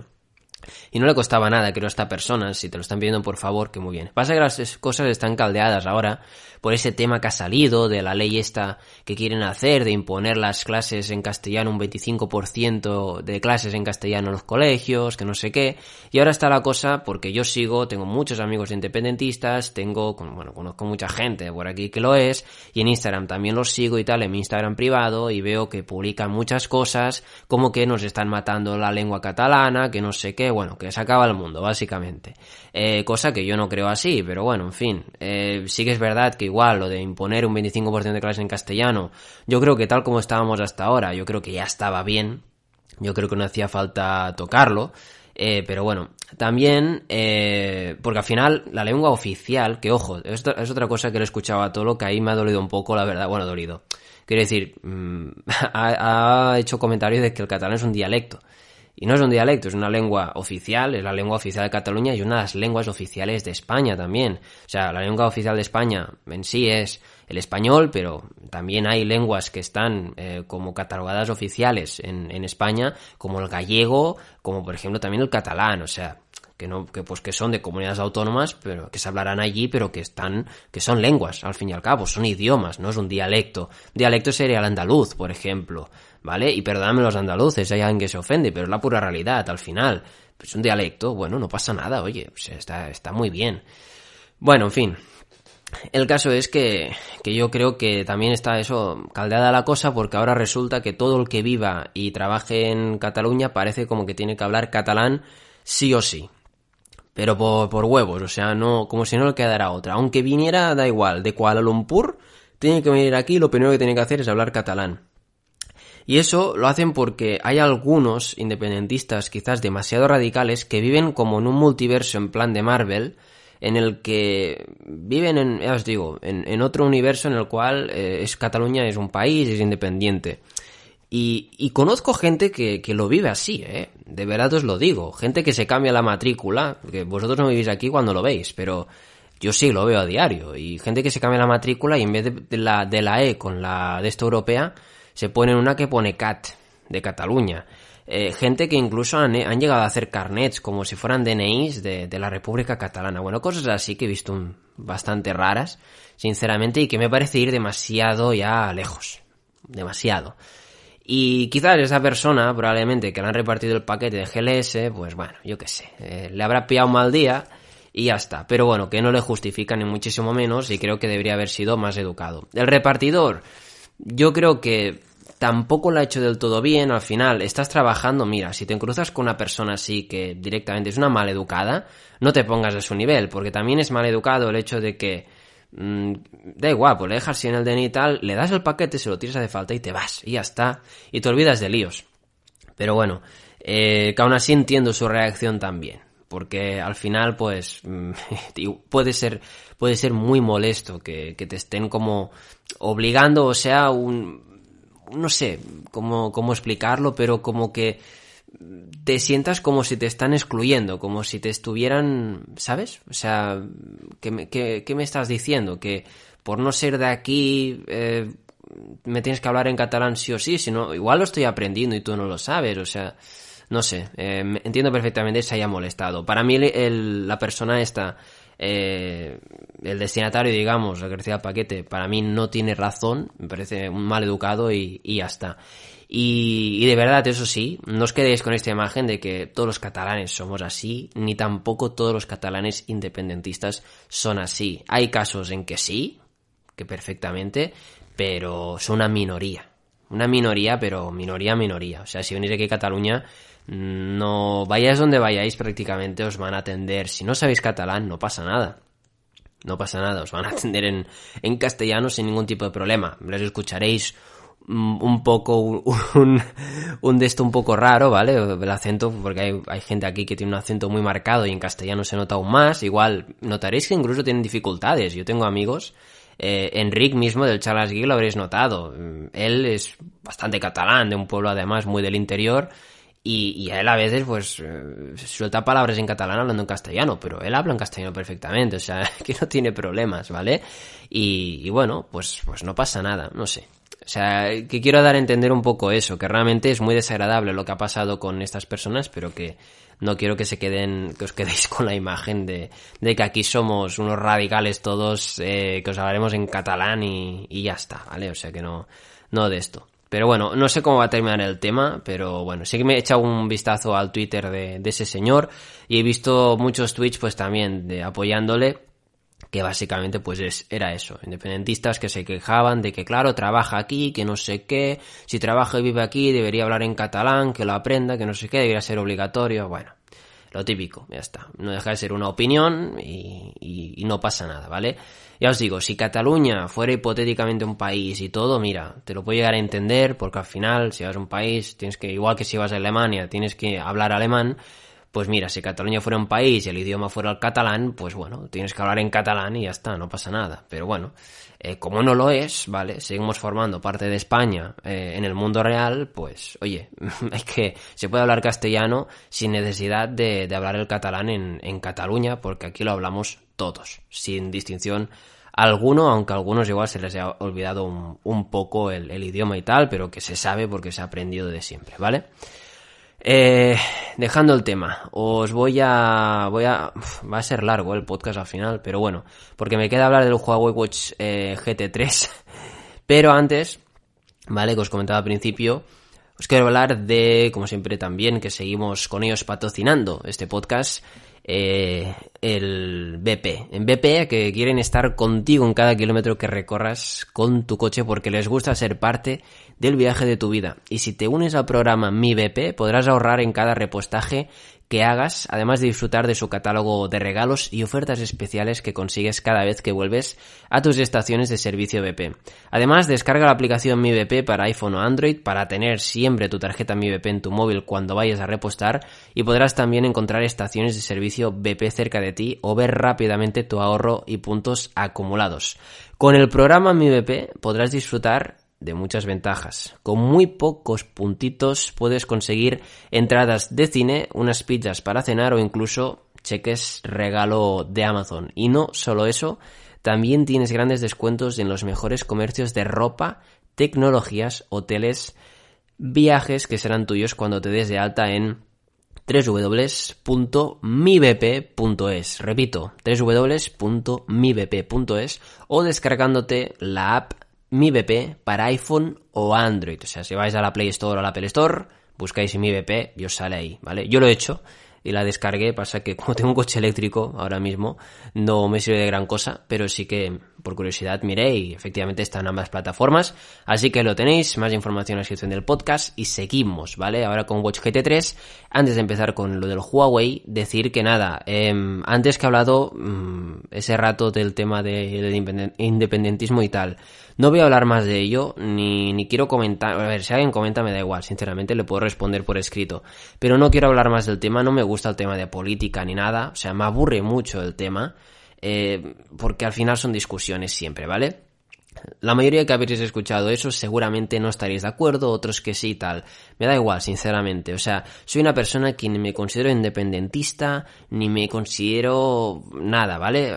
Y no le costaba nada, creo, a esta persona, si te lo están pidiendo por favor, que muy bien. Pasa que las cosas están caldeadas ahora por ese tema que ha salido de la ley esta que quieren hacer de imponer las clases en castellano, un veinticinco por ciento de clases en castellano en los colegios, que no sé qué. Y ahora está la cosa porque yo sigo, tengo muchos amigos independentistas, tengo, bueno, conozco mucha gente por aquí que lo es, y en Instagram también los sigo y tal, en mi Instagram privado, y veo que publican muchas cosas como que nos están matando la lengua catalana, que no sé qué, bueno, que se acaba el mundo, básicamente. Eh, cosa que yo no creo así, pero bueno, en fin. Eh, sí que es verdad que igual lo de imponer un veinticinco por ciento de clases en castellano, yo creo que tal como estábamos hasta ahora, yo creo que ya estaba bien. Yo creo que no hacía falta tocarlo. Eh, pero bueno, también, eh, porque al final la lengua oficial, que ojo, esto es otra cosa que le he escuchado a Tolo, que ahí me ha dolido un poco, la verdad, bueno, dolido. Quiero decir, mmm, ha, ha hecho comentarios de que el catalán es un dialecto. Y no es un dialecto, es una lengua oficial, es la lengua oficial de Cataluña y una de las lenguas oficiales de España también. O sea, la lengua oficial de España en sí es el español, pero también hay lenguas que están eh, como catalogadas oficiales en, en España, como el gallego, como por ejemplo también el catalán, o sea... que no, que pues que son de comunidades autónomas, pero que se hablarán allí, pero que están, que son lenguas, al fin y al cabo, son idiomas, no es un dialecto. Dialecto sería el andaluz, por ejemplo, ¿vale? Y perdóname los andaluces, hay alguien que se ofende, pero es la pura realidad, al final. Es un dialecto, bueno, no pasa nada, oye, pues está, está muy bien. Bueno, en fin. El caso es que, que yo creo que también está eso caldeada la cosa, porque ahora resulta que todo el que viva y trabaje en Cataluña parece como que tiene que hablar catalán sí o sí. pero por, por huevos, o sea, no, como si no le quedara otra. Aunque viniera, da igual, de Kuala Lumpur, tiene que venir aquí y lo primero que tiene que hacer es hablar catalán. Y eso lo hacen porque hay algunos independentistas quizás demasiado radicales que viven como en un multiverso en plan de Marvel, en el que viven en, ya os digo, en, en otro universo en el cual eh, es Cataluña es un país, es independiente. Y, y conozco gente que, que lo vive así, ¿eh? De verdad os lo digo. Gente que se cambia la matrícula, que vosotros no vivís aquí cuando lo veis, pero yo sí lo veo a diario. Y gente que se cambia la matrícula y en vez de, de la de la E con la de esta europea, se pone una que pone Cat, de Cataluña. Eh, gente que incluso han, han llegado a hacer carnets como si fueran D N Is de, de la República Catalana. Bueno, cosas así que he visto un, bastante raras, sinceramente, y que me parece ir demasiado ya lejos. Demasiado. Y quizás esa persona, probablemente, que le han repartido el paquete de G L S, pues bueno, yo qué sé, eh, le habrá pillado un mal día y ya está. Pero bueno, que no le justifica ni muchísimo menos y creo que debería haber sido más educado. El repartidor, yo creo que tampoco lo ha hecho del todo bien. Al final, estás trabajando, mira, si te cruzas con una persona así que directamente es una maleducada, no te pongas a su nivel, porque también es maleducado el hecho de que Mm, da igual, pues le dejas así en el D N I y tal, le das el paquete, se lo tiras de falta y te vas, y ya está, y te olvidas de líos. Pero bueno, eh, que aún así entiendo su reacción también, porque al final pues puede ser puede ser muy molesto que, que te estén como obligando, o sea, un no sé cómo, cómo explicarlo, pero como que te sientas como si te están excluyendo, como si te estuvieran, ¿sabes? O sea, ¿qué me, qué, qué me estás diciendo? Que por no ser de aquí eh, me tienes que hablar en catalán sí o sí, sino igual lo estoy aprendiendo y tú no lo sabes, o sea, no sé, eh, entiendo perfectamente que se haya molestado. Para mí el, el, la persona esta, eh, el destinatario, digamos, el que recibe el paquete, para mí no tiene razón, me parece un mal educado y, y ya está. Y, y de verdad, eso sí, no os quedéis con esta imagen de que todos los catalanes somos así, ni tampoco todos los catalanes independentistas son así. Hay casos en que sí, que perfectamente, pero son una minoría. Una minoría, pero minoría, minoría. O sea, si venís aquí a Cataluña, no vayáis donde vayáis, prácticamente os van a atender. Si no sabéis catalán, no pasa nada. No pasa nada, os van a atender en, en castellano sin ningún tipo de problema. Les escucharéis un poco un, un, un de esto un poco raro, ¿vale? El acento, porque hay, hay gente aquí que tiene un acento muy marcado y en castellano se nota aún más. Igual notaréis que incluso tienen dificultades. Yo tengo amigos, eh, Enric mismo del Charles Geek lo habréis notado. Él es bastante catalán, de un pueblo además muy del interior, y, y a él a veces pues eh, suelta palabras en catalán hablando en castellano, pero él habla en castellano perfectamente, o sea, que no tiene problemas, ¿vale? Y, y bueno, pues, pues no pasa nada, no sé. O sea, que quiero dar a entender un poco eso, que realmente es muy desagradable lo que ha pasado con estas personas, pero que no quiero que se queden, que os quedéis con la imagen de, de que aquí somos unos radicales todos, eh, que os hablaremos en catalán y, y ya está, ¿vale? O sea que no, no de esto. Pero bueno, no sé cómo va a terminar el tema, pero bueno, sí que me he echado un vistazo al Twitter de, de ese señor y he visto muchos tweets pues también de apoyándole, que básicamente pues es, era eso, independentistas que se quejaban de que claro, trabaja aquí, que no sé qué, si trabaja y vive aquí debería hablar en catalán, que lo aprenda, que no sé qué, debería ser obligatorio, bueno, lo típico, ya está, no deja de ser una opinión y, y, y no pasa nada, ¿vale? Ya os digo, si Cataluña fuera hipotéticamente un país y todo, mira, te lo puedo llegar a entender, porque al final, si vas a un país, tienes que, igual que si vas a Alemania, tienes que hablar alemán. Pues mira, si Cataluña fuera un país y el idioma fuera el catalán, pues bueno, tienes que hablar en catalán y ya está, no pasa nada. Pero bueno, eh, como no lo es, ¿vale? Seguimos formando parte de España eh, en el mundo real, pues oye, hay que se puede hablar castellano sin necesidad de, de hablar el catalán en, en Cataluña, porque aquí lo hablamos todos, sin distinción alguno, aunque a algunos igual se les ha olvidado un, un poco el, el idioma y tal, pero que se sabe porque se ha aprendido de siempre, ¿vale? Eh, dejando el tema, os voy a, voy a, uf, va a ser largo el podcast al final, pero bueno, porque me queda hablar del Huawei Watch eh, G T tres, pero antes, vale, que os comentaba al principio, os quiero hablar de, como siempre también, que seguimos con ellos patrocinando este podcast, eh, el B P, en B P que quieren estar contigo en cada kilómetro que recorras con tu coche porque les gusta ser parte del viaje de tu vida. Y si te unes al programa Mi B P podrás ahorrar en cada repostaje que hagas, además de disfrutar de su catálogo de regalos y ofertas especiales que consigues cada vez que vuelves a tus estaciones de servicio B P. Además, descarga la aplicación Mi B P para iPhone o Android para tener siempre tu tarjeta Mi B P en tu móvil cuando vayas a repostar, y podrás también encontrar estaciones de servicio B P cerca de ti o ver rápidamente tu ahorro y puntos acumulados. Con el programa Mi B P podrás disfrutar de muchas ventajas. Con muy pocos puntitos puedes conseguir entradas de cine, unas pizzas para cenar o incluso cheques regalo de Amazon. Y no solo eso, también tienes grandes descuentos en los mejores comercios de ropa, tecnologías, hoteles, viajes que serán tuyos cuando te des de alta en doble u doble u doble u punto mi b p punto es. Repito, doble u doble u doble u punto mi b p punto es o descargándote la app Mi B P para iPhone o Android. O sea, si vais a la Play Store o a la Apple Store, buscáis Mi B P y os sale ahí, ¿vale? Yo lo he hecho y la descargué, pasa que como tengo un coche eléctrico ahora mismo, no me sirve de gran cosa, pero sí que por curiosidad miré y efectivamente están ambas plataformas, así que lo tenéis, más información en la descripción del podcast y seguimos, ¿vale? Ahora con Watch G T tres, antes de empezar con lo del Huawei, decir que nada, eh, antes que he hablado mmm, ese rato del tema de, del independentismo y tal, no voy a hablar más de ello, ni, ni quiero comentar, a ver, si alguien comenta me da igual, sinceramente le puedo responder por escrito, pero no quiero hablar más del tema, no me gusta el tema de política ni nada, o sea, me aburre mucho el tema, eh, porque al final son discusiones siempre, ¿vale? La mayoría que habréis escuchado eso seguramente no estaréis de acuerdo, otros que sí y tal. Me da igual, sinceramente. O sea, soy una persona que ni me considero independentista, ni me considero nada, ¿vale?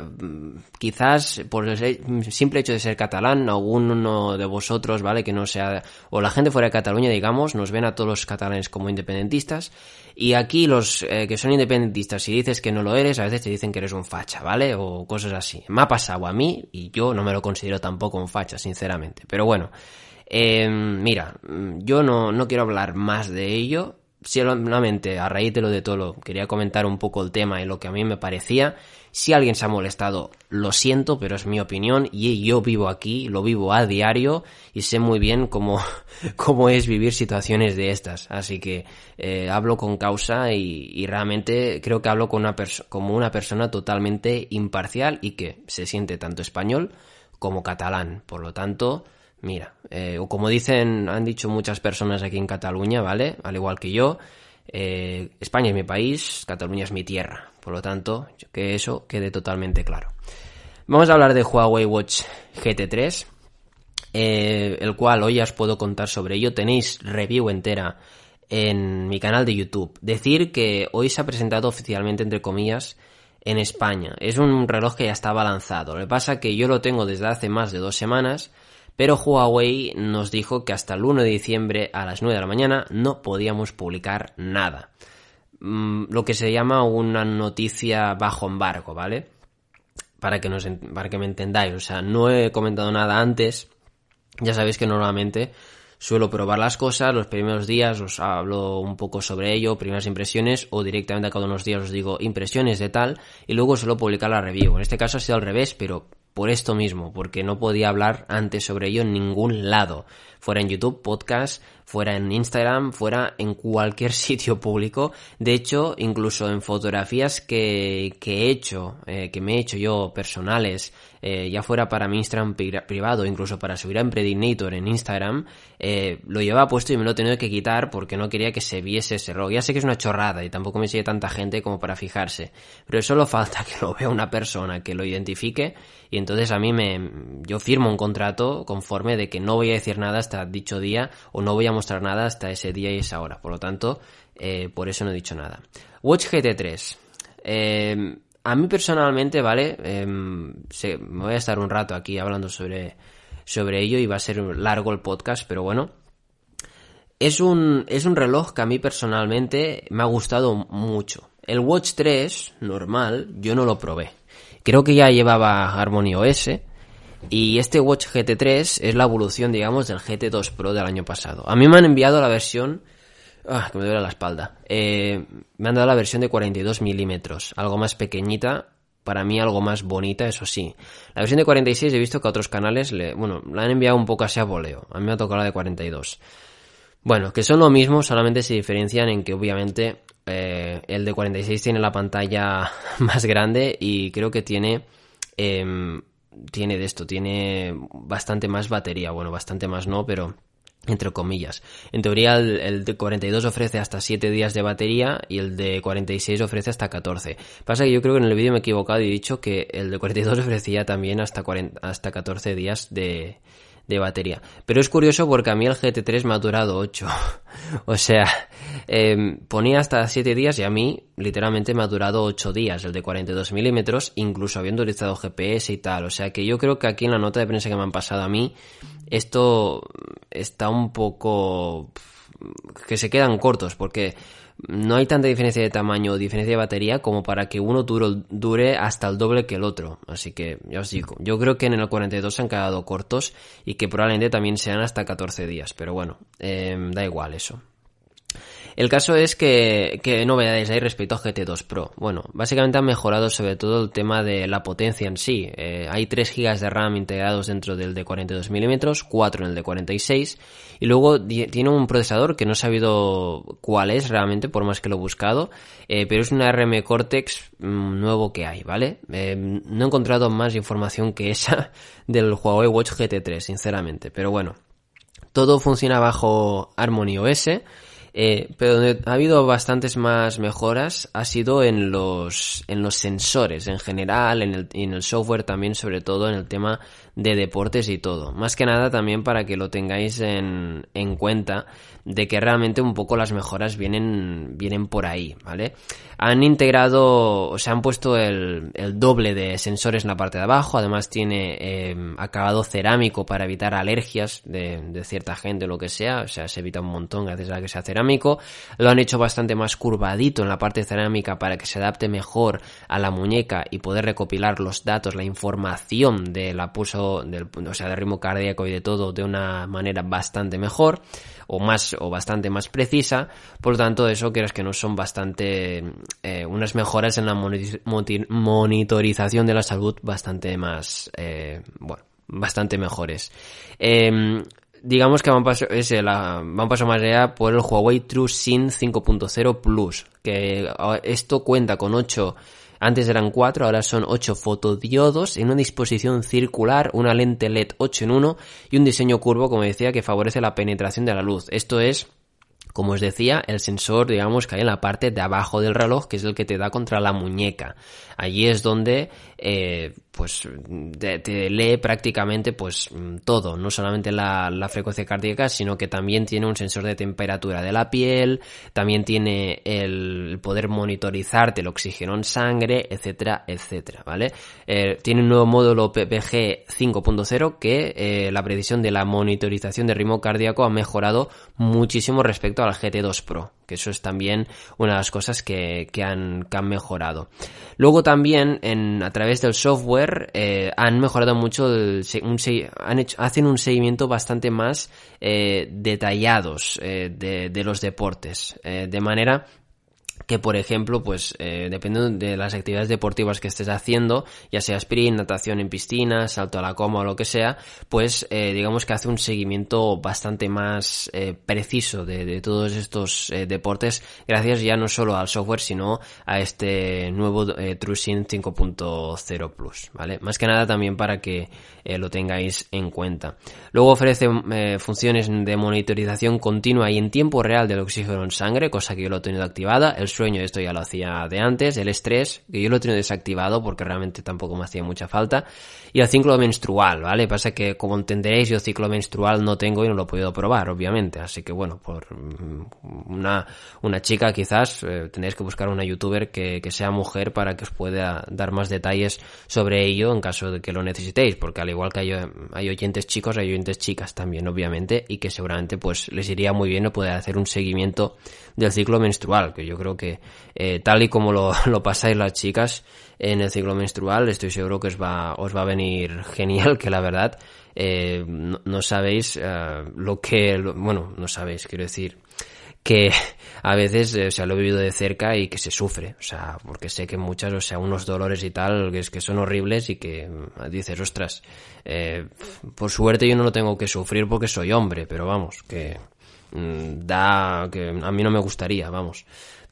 Quizás por el simple hecho de ser catalán, alguno de vosotros, ¿vale? Que no sea... o la gente fuera de Cataluña, digamos, nos ven a todos los catalanes como independentistas. Y aquí los eh, que son independentistas, si dices que no lo eres, a veces te dicen que eres un facha, ¿vale? O cosas así. Me ha pasado a mí y yo no me lo considero tampoco un facha, sinceramente. Pero bueno, eh, mira, yo no, no quiero hablar más de ello. Solamente a raíz de lo de Tolo quería comentar un poco el tema y lo que a mí me parecía. Si alguien se ha molestado, lo siento, pero es mi opinión y yo vivo aquí, lo vivo a diario y sé muy bien cómo, cómo es vivir situaciones de estas. Así que eh, hablo con causa y, y realmente creo que hablo con una perso- como una persona totalmente imparcial y que se siente tanto español como catalán. Por lo tanto... Mira, eh, o como dicen, han dicho muchas personas aquí en Cataluña, ¿vale? Al igual que yo, eh, España es mi país, Cataluña es mi tierra. Por lo tanto, que eso quede totalmente claro. Vamos a hablar de Huawei Watch G T tres, eh, el cual hoy ya os puedo contar sobre ello. Tenéis review entera en mi canal de YouTube. Decir que hoy se ha presentado oficialmente, entre comillas, en España. Es un reloj que ya estaba lanzado. Lo que pasa es que yo lo tengo desde hace más de dos semanas... Pero Huawei nos dijo que hasta el uno de diciembre a las nueve de la mañana no podíamos publicar nada. Mm, lo que se llama una noticia bajo embargo, ¿vale? Para que, nos, para que me entendáis. O sea, no he comentado nada antes. Ya sabéis que normalmente suelo probar las cosas. Los primeros días os hablo un poco sobre ello, primeras impresiones, o directamente a cada unos días os digo impresiones de tal. Y luego suelo publicar la review. En este caso ha sido al revés, pero... por esto mismo, porque no podía hablar antes sobre ello en ningún lado, fuera en YouTube, podcast, fuera en Instagram, fuera en cualquier sitio público. De hecho, incluso en fotografías que, que he hecho, eh, que me he hecho yo personales, eh, ya fuera para mi Instagram privado, incluso para subir a Impregnator en Instagram, eh, lo llevaba puesto y me lo he tenido que quitar porque no quería que se viese ese reloj. Ya sé que es una chorrada y tampoco me sigue tanta gente como para fijarse, pero solo falta que lo vea una persona que lo identifique y entonces a mí me, yo firmo un contrato conforme de que no voy a decir nada hasta dicho día o no voy a mostrar nada hasta ese día y esa hora. Por lo tanto, eh, por eso no he dicho nada. Watch G T tres. Eh, a mí personalmente, ¿vale? Eh, se, me voy a estar un rato aquí hablando sobre, sobre ello y va a ser largo el podcast, pero bueno. Es un, es un reloj que a mí personalmente me ha gustado mucho. El Watch tres, normal, yo no lo probé. Creo que ya llevaba Harmony O S y este Watch G T tres es la evolución, digamos, del G T dos Pro del año pasado. A mí me han enviado la versión... Ah, que me duele la espalda. Eh, me han dado la versión de cuarenta y dos milímetros, algo más pequeñita, para mí algo más bonita, eso sí. La versión de cuarenta y seis he visto que a otros canales, le, bueno, la han enviado un poco así a voleo. A mí me ha tocado la de cuarenta y dos. Bueno, que son lo mismo, solamente se diferencian en que obviamente eh, el de cuarenta y seis tiene la pantalla más grande y creo que tiene... Eh, tiene de esto, tiene bastante más batería, bueno, bastante más no, pero entre comillas. En teoría el, el de cuarenta y dos ofrece hasta siete días de batería y el de cuarenta y seis ofrece hasta catorce. Pasa que yo creo que en el vídeo me he equivocado y he dicho que el de cuarenta y dos ofrecía también hasta cuarenta, hasta catorce días de, de batería. Pero es curioso porque a mí el G T tres me ha durado ocho. O sea, eh, ponía hasta siete días y a mí literalmente me ha durado ocho días el de cuarenta y dos milímetros, incluso habiendo utilizado G P S y tal. O sea que yo creo que aquí en la nota de prensa que me han pasado a mí, esto está un poco... que se quedan cortos porque no hay tanta diferencia de tamaño o diferencia de batería como para que uno dure, dure hasta el doble que el otro. Así que ya os digo, yo creo que en el cuarenta y dos se han quedado cortos y que probablemente también sean hasta catorce días, pero bueno, eh, da igual eso. El caso es que, ¿qué novedades hay respecto a G T dos Pro? Bueno, básicamente han mejorado sobre todo el tema de la potencia en sí. Eh, hay tres gigas de RAM integrados dentro del de cuarenta y dos milímetros, cuatro en el de cuarenta y seis, y luego di- tiene un procesador que no he sabido cuál es realmente, por más que lo he buscado, eh, pero es una A R M Cortex mmm, nuevo que hay, ¿vale? Eh, no he encontrado más información que esa del Huawei Watch G T tres, sinceramente, pero bueno. Todo funciona bajo Harmony O S. Eh, pero donde ha habido bastantes más mejoras ha sido en los en los sensores en general, en el, en el software también, sobre todo en el tema de deportes y todo. Más que nada también para que lo tengáis en, en cuenta de que realmente un poco las mejoras vienen vienen por ahí, ¿vale? Han integrado, o sea, han puesto el, el doble de sensores en la parte de abajo, además tiene eh, acabado cerámico para evitar alergias de, de cierta gente o lo que sea, o sea, se evita un montón gracias a que sea cerámico. Lo han hecho bastante más curvadito en la parte cerámica para que se adapte mejor a la muñeca y poder recopilar los datos, la información de la pulso, del, o sea, del ritmo cardíaco y de todo de una manera bastante mejor o más o bastante más precisa. Por lo tanto, eso quieras que no son bastante eh, unas mejoras en la monitorización de la salud bastante más eh, bueno, bastante mejores. Eh, digamos que van paso, ese, la, van paso más allá por el Huawei TrueSync cinco punto cero Plus, que esto cuenta con ocho, antes eran cuatro, ahora son ocho fotodiodos en una disposición circular, una lente L E D ocho en uno y un diseño curvo, como decía, que favorece la penetración de la luz. Esto es, como os decía, el sensor, digamos, que hay en la parte de abajo del reloj, que es el que te da contra la muñeca. Allí es donde eh, pues te, te lee prácticamente pues todo, no solamente la, la frecuencia cardíaca, sino que también tiene un sensor de temperatura de la piel, también tiene el poder monitorizarte el oxígeno en sangre, etcétera, etcétera, ¿vale? Eh, tiene un nuevo módulo P P G cinco punto cero que eh, la precisión de la monitorización de ritmo cardíaco ha mejorado muchísimo respecto al G T dos Pro, que eso es también una de las cosas que, que, han, que han mejorado. Luego también en, a través del software eh, han mejorado mucho, el, un, han hecho, hacen un seguimiento bastante más eh, detallados eh, de, de los deportes, eh, de manera que, por ejemplo, pues eh, dependiendo de las actividades deportivas que estés haciendo, ya sea sprint, natación en piscina, salto a la coma o lo que sea, pues eh, digamos que hace un seguimiento bastante más eh, preciso de, de todos estos eh, deportes, gracias ya no solo al software, sino a este nuevo eh, TrueSync cinco punto cero Plus, ¿vale? Más que nada también para que eh, lo tengáis en cuenta. Luego ofrece eh, funciones de monitorización continua y en tiempo real del oxígeno en sangre, cosa que yo lo he tenido activada. El sueño, esto ya lo hacía de antes. El estrés, que yo lo he tenido desactivado porque realmente tampoco me hacía mucha falta. Y el ciclo menstrual, ¿vale? Pasa que, como entenderéis, yo ciclo menstrual no tengo y no lo he podido probar, obviamente. Así que, bueno, por una, una chica quizás eh, tendréis que buscar una youtuber que, que sea mujer para que os pueda dar más detalles sobre ello en caso de que lo necesitéis, porque al igual que hay, hay oyentes chicos, hay oyentes chicas también, obviamente, y que seguramente pues les iría muy bien poder hacer un seguimiento del ciclo menstrual, que yo creo que eh, tal y como lo, lo pasáis las chicas en el ciclo menstrual, estoy seguro que os va, os va a venir genial, que la verdad eh, no, no sabéis uh, lo que, lo, bueno, no sabéis, quiero decir que a veces, eh, o sea, lo he vivido de cerca y que se sufre, o sea, porque sé que muchas, o sea, unos dolores y tal, que, es, que son horribles y que dices, ostras, eh, por suerte yo no lo tengo que sufrir porque soy hombre, pero vamos, que mmm, da, que a mí no me gustaría, vamos.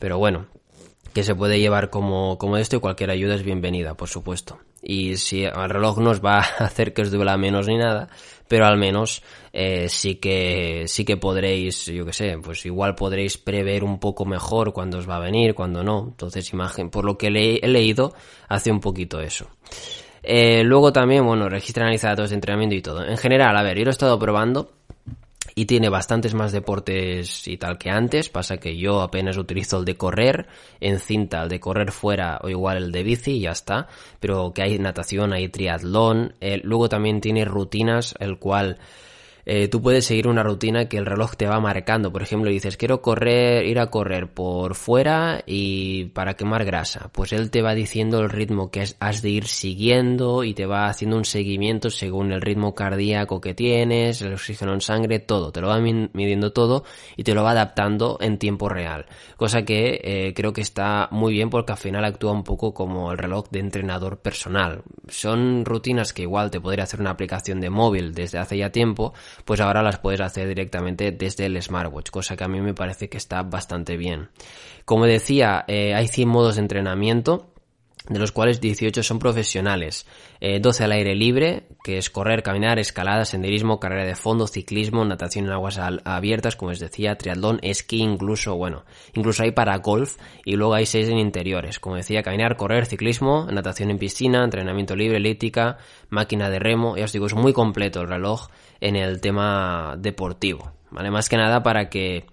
pero bueno, que se puede llevar como, como esto, y cualquier ayuda es bienvenida, por supuesto. Y si el reloj no os va a hacer que os duela menos ni nada, pero al menos eh, sí que sí que podréis, yo qué sé, pues igual podréis prever un poco mejor cuándo os va a venir, cuándo no. Entonces, imagen, por lo que le, he leído, hace un poquito eso. Eh, luego también, bueno, registra y analiza datos de entrenamiento y todo. En general, a ver, yo lo he estado probando y tiene bastantes más deportes y tal que antes. Pasa que yo apenas utilizo el de correr en cinta, el de correr fuera, o igual el de bici y ya está, pero que hay natación, hay triatlón. Eh, luego también tiene rutinas, el cual eh, tú puedes seguir una rutina que el reloj te va marcando. Por ejemplo, dices, quiero correr, ir a correr por fuera y para quemar grasa. Pues él te va diciendo el ritmo que es, has de ir siguiendo, y te va haciendo un seguimiento según el ritmo cardíaco que tienes, el oxígeno en sangre, todo. Te lo va midiendo todo y te lo va adaptando en tiempo real. Cosa que eh, creo que está muy bien, porque al final actúa un poco como el reloj de entrenador personal. Son rutinas que igual te podría hacer una aplicación de móvil desde hace ya tiempo, pues ahora las puedes hacer directamente desde el smartwatch, cosa que a mí me parece que está bastante bien. Como decía, eh, hay cien modos de entrenamiento, de los cuales dieciocho son profesionales, eh, doce al aire libre, que es correr, caminar, escalada, senderismo, carrera de fondo, ciclismo, natación en aguas abiertas, como os decía, triatlón, esquí, incluso, bueno, incluso hay para golf, y luego hay seis en interiores, como decía, caminar, correr, ciclismo, natación en piscina, entrenamiento libre, elíptica, máquina de remo. Ya os digo, es muy completo el reloj en el tema deportivo, ¿vale? Más que nada para que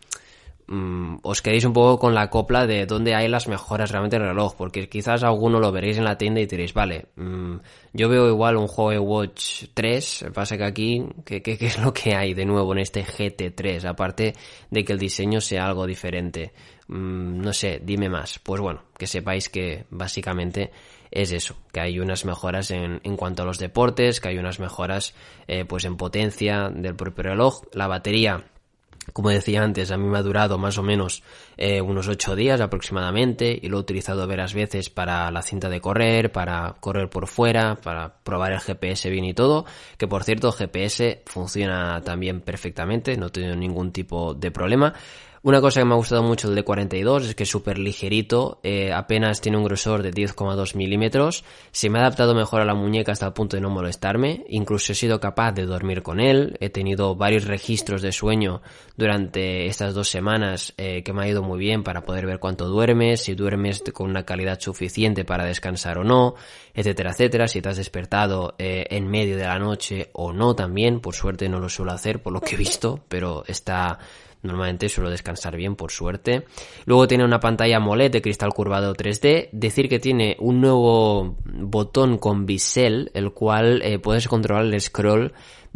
os quedéis un poco con la copla de dónde hay las mejoras realmente en el reloj, porque quizás alguno lo veréis en la tienda y diréis, vale, mmm, yo veo igual un Huawei Watch tres, pasa que aquí, ¿qué, qué, qué es lo que hay de nuevo en este G T tres? Aparte de que el diseño sea algo diferente, mmm, no sé, dime más. Pues bueno, que sepáis que básicamente es eso, que hay unas mejoras en, en cuanto a los deportes, que hay unas mejoras eh, pues en potencia del propio reloj. La batería, como decía antes, a mí me ha durado más o menos eh, unos ocho días aproximadamente, y lo he utilizado varias veces para la cinta de correr, para correr por fuera, para probar el G P S bien y todo, que por cierto el G P S funciona también perfectamente, no he tenido ningún tipo de problema. Una cosa que me ha gustado mucho del D cuarenta y dos es que es súper ligerito, eh, apenas tiene un grosor de diez coma dos milímetros, se me ha adaptado mejor a la muñeca hasta el punto de no molestarme, incluso he sido capaz de dormir con él, he tenido varios registros de sueño durante estas dos semanas eh, que me ha ido muy bien para poder ver cuánto duermes, si duermes con una calidad suficiente para descansar o no, etcétera, etcétera, si te has despertado eh, en medio de la noche o no también, por suerte no lo suelo hacer por lo que he visto, pero está... Normalmente suelo descansar bien, por suerte. Luego tiene una pantalla AMOLED de cristal curvado tres D. Decir que tiene un nuevo botón con bisel, el cual eh, puedes controlar el scroll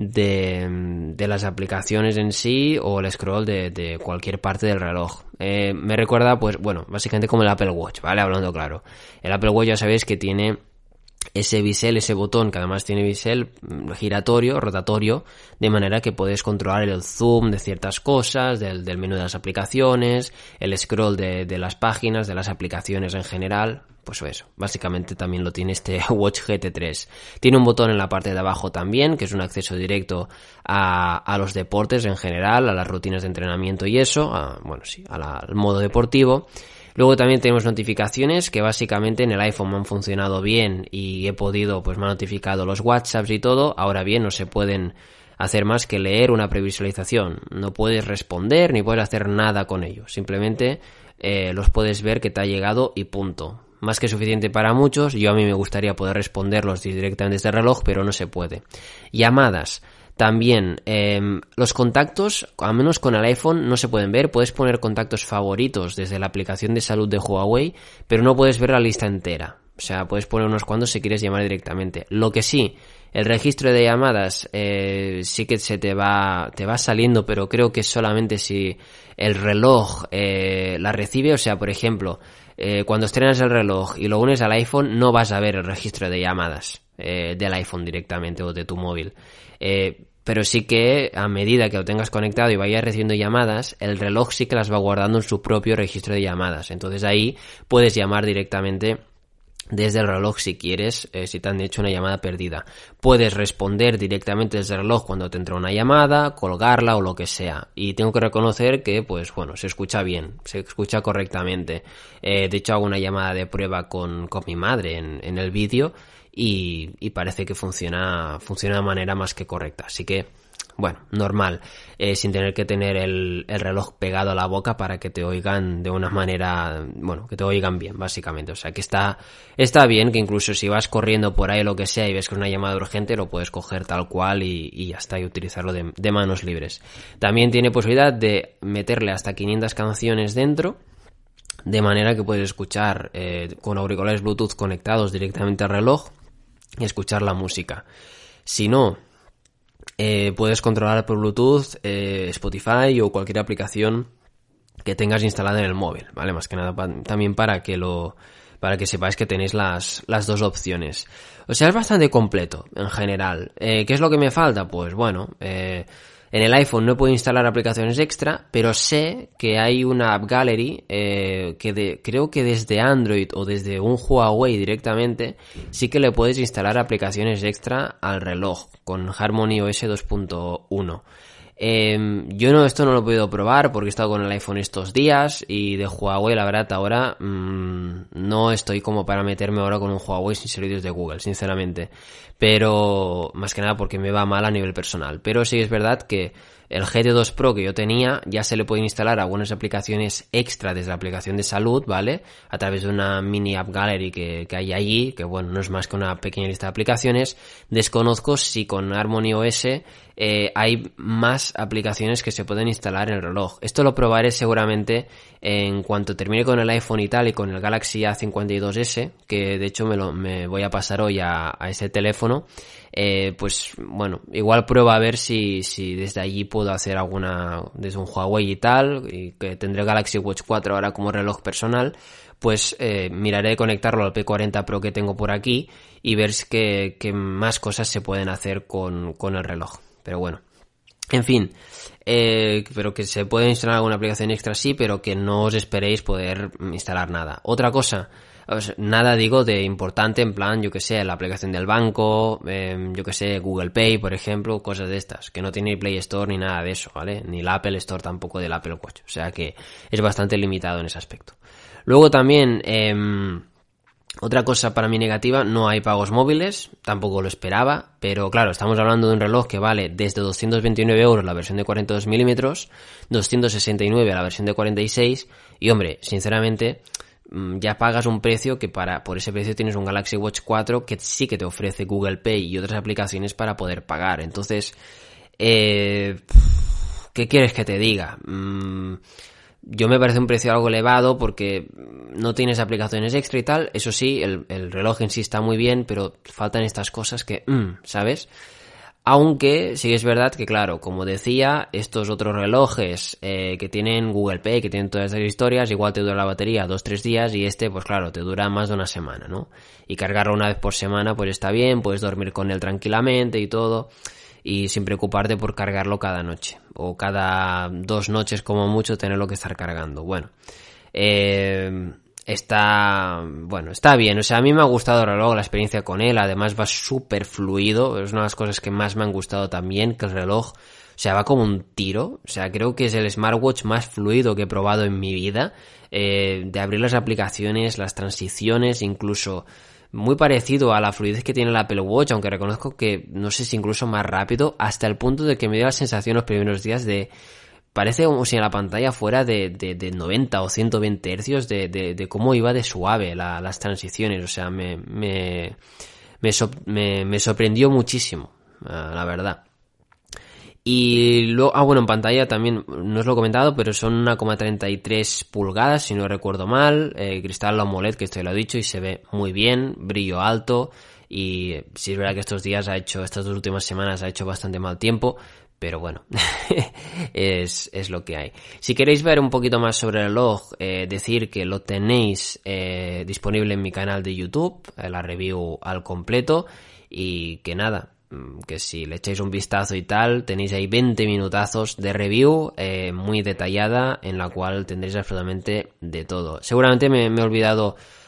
de, de las aplicaciones en sí, o el scroll de, de cualquier parte del reloj. Eh, me recuerda, pues, bueno, básicamente como el Apple Watch, ¿vale? Hablando claro. El Apple Watch ya sabéis que tiene ese bisel, ese botón que además tiene bisel giratorio, rotatorio, de manera que puedes controlar el zoom de ciertas cosas, del, del menú de las aplicaciones, el scroll de, de las páginas, de las aplicaciones en general. Pues eso, básicamente también lo tiene este Watch G T tres. Tiene un botón en la parte de abajo también, que es un acceso directo a, a los deportes en general, a las rutinas de entrenamiento y eso, a, bueno sí, a la, al modo deportivo. Luego también tenemos notificaciones que básicamente en el iPhone me han funcionado bien y he podido, pues me han notificado los WhatsApps y todo. Ahora bien, no se pueden hacer más que leer una previsualización. No puedes responder ni puedes hacer nada con ellos. Simplemente eh, los puedes ver que te ha llegado y punto. Más que suficiente para muchos. Yo a mí me gustaría poder responderlos directamente desde el reloj, pero no se puede. Llamadas. También, eh, los contactos, al menos con el iPhone, no se pueden ver. Puedes poner contactos favoritos desde la aplicación de salud de Huawei, pero no puedes ver la lista entera. O sea, puedes poner unos cuantos si quieres llamar directamente. Lo que sí, el registro de llamadas eh, sí que se te va, te va saliendo, pero creo que solamente si el reloj eh, la recibe. O sea, por ejemplo, eh, cuando estrenas el reloj y lo unes al iPhone, no vas a ver el registro de llamadas eh, del iPhone directamente o de tu móvil. Eh, pero sí que a medida que lo tengas conectado y vayas recibiendo llamadas, el reloj sí que las va guardando en su propio registro de llamadas. Entonces ahí puedes llamar directamente desde el reloj si quieres, eh, si te han hecho una llamada perdida. Puedes responder directamente desde el reloj cuando te entra una llamada, colgarla o lo que sea. Y tengo que reconocer que, pues bueno, se escucha bien, se escucha correctamente. Eh, de hecho, hago una llamada de prueba con, con mi madre en, en el vídeo y, y parece que funciona, funciona de manera más que correcta. Así que, bueno, normal, eh, sin tener que tener el, el reloj pegado a la boca para que te oigan de una manera, bueno, que te oigan bien, básicamente. O sea, que está, está bien, que incluso si vas corriendo por ahí o lo que sea y ves que es una llamada urgente, lo puedes coger tal cual y, y ya está, y utilizarlo de, de manos libres. También tiene posibilidad de meterle hasta quinientas canciones dentro, de manera que puedes escuchar eh, con auriculares Bluetooth conectados directamente al reloj y escuchar la música. Si no, Eh, puedes controlar por Bluetooth eh, Spotify o cualquier aplicación que tengas instalada en el móvil, ¿vale? Más que nada pa- también para que lo para que sepáis que tenéis las, las dos opciones. O sea, es bastante completo en general. Eh, ¿Qué es lo que me falta? Pues bueno, eh, en el iPhone no puedo instalar aplicaciones extra, pero sé que hay una App Gallery eh, que de, creo que desde Android o desde un Huawei directamente sí que le puedes instalar aplicaciones extra al reloj con HarmonyOS dos punto uno. Eh, yo no, esto no lo he podido probar porque he estado con el iPhone estos días y de Huawei la verdad ahora mmm, no estoy como para meterme ahora con un Huawei sin servicios de Google, sinceramente, pero más que nada porque me va mal a nivel personal. Pero sí es verdad que el G T dos Pro que yo tenía ya se le pueden instalar algunas aplicaciones extra desde la aplicación de salud, ¿vale? A través de una mini app gallery que, que hay allí, que bueno, no es más que una pequeña lista de aplicaciones. Desconozco si con HarmonyOS eh, hay más aplicaciones que se pueden instalar en el reloj. Esto lo probaré seguramente en cuanto termine con el iPhone y tal y con el Galaxy A cincuenta y dos ese, que de hecho me, lo, me voy a pasar hoy a, a ese teléfono. Eh, pues bueno, igual prueba a ver si, si desde allí puedo hacer alguna, desde un Huawei y tal, y que tendré Galaxy Watch cuatro ahora como reloj personal, pues eh, miraré de conectarlo al P cuarenta Pro que tengo por aquí y ver qué, qué más cosas se pueden hacer con, con el reloj. Pero bueno, en fin, eh, pero que se puede instalar alguna aplicación extra sí, pero que no os esperéis poder instalar nada. Otra cosa, o sea, nada digo de importante en plan, yo que sé, la aplicación del banco, eh, yo que sé, Google Pay, por ejemplo, cosas de estas, que no tiene ni Play Store ni nada de eso, ¿vale? Ni la Apple Store tampoco del Apple Watch, o sea que es bastante limitado en ese aspecto. Luego también, eh, otra cosa para mí negativa, no hay pagos móviles, tampoco lo esperaba, pero claro, estamos hablando de un reloj que vale desde doscientos veintinueve euros la versión de cuarenta y dos milímetros, doscientos sesenta y nueve la versión de cuarenta y seis, y hombre, sinceramente, ya pagas un precio que para por ese precio tienes un Galaxy Watch cuatro que sí que te ofrece Google Pay y otras aplicaciones para poder pagar. Entonces, eh, ¿qué quieres que te diga? Mm, yo me parece un precio algo elevado porque no tienes aplicaciones extra y tal. Eso sí, el, el reloj en sí está muy bien, pero faltan estas cosas que, mm, ¿sabes? Aunque sí es verdad que, claro, como decía, estos otros relojes eh, que tienen Google Pay, que tienen todas estas historias, igual te dura la batería dos tres días y este, pues claro, te dura más de una semana, ¿no? Y cargarlo una vez por semana, pues está bien, puedes dormir con él tranquilamente y todo, y sin preocuparte por cargarlo cada noche, o cada dos noches como mucho tenerlo que estar cargando. Bueno, eh... Está, bueno, está bien, o sea, a mí me ha gustado el reloj, la experiencia con él, además va súper fluido, es una de las cosas que más me han gustado también, que el reloj, o sea, va como un tiro, o sea, creo que es el smartwatch más fluido que he probado en mi vida, eh, de abrir las aplicaciones, las transiciones, incluso muy parecido a la fluidez que tiene el Apple Watch, aunque reconozco que no sé si incluso más rápido, hasta el punto de que me dio la sensación los primeros días de... Parece como si en la pantalla fuera de, de, de noventa o ciento veinte hercios de, de, de cómo iba de suave la, las transiciones. O sea, me, me, me, so, me, me sorprendió muchísimo, la verdad. Y luego, ah bueno, en pantalla también, no os lo he comentado, pero son uno coma treinta y tres pulgadas, si no recuerdo mal, eh, cristal AMOLED, que esto lo he dicho, y se ve muy bien, brillo alto, y sí es verdad que estos días ha hecho, estas dos últimas semanas ha hecho bastante mal tiempo, pero bueno, es, es lo que hay. Si queréis ver un poquito más sobre el reloj, eh, decir que lo tenéis eh, disponible en mi canal de YouTube, eh, la review al completo, y que nada, que si le echáis un vistazo y tal, tenéis ahí veinte minutazos de review eh, muy detallada, en la cual tendréis absolutamente de todo. Seguramente me, me he olvidado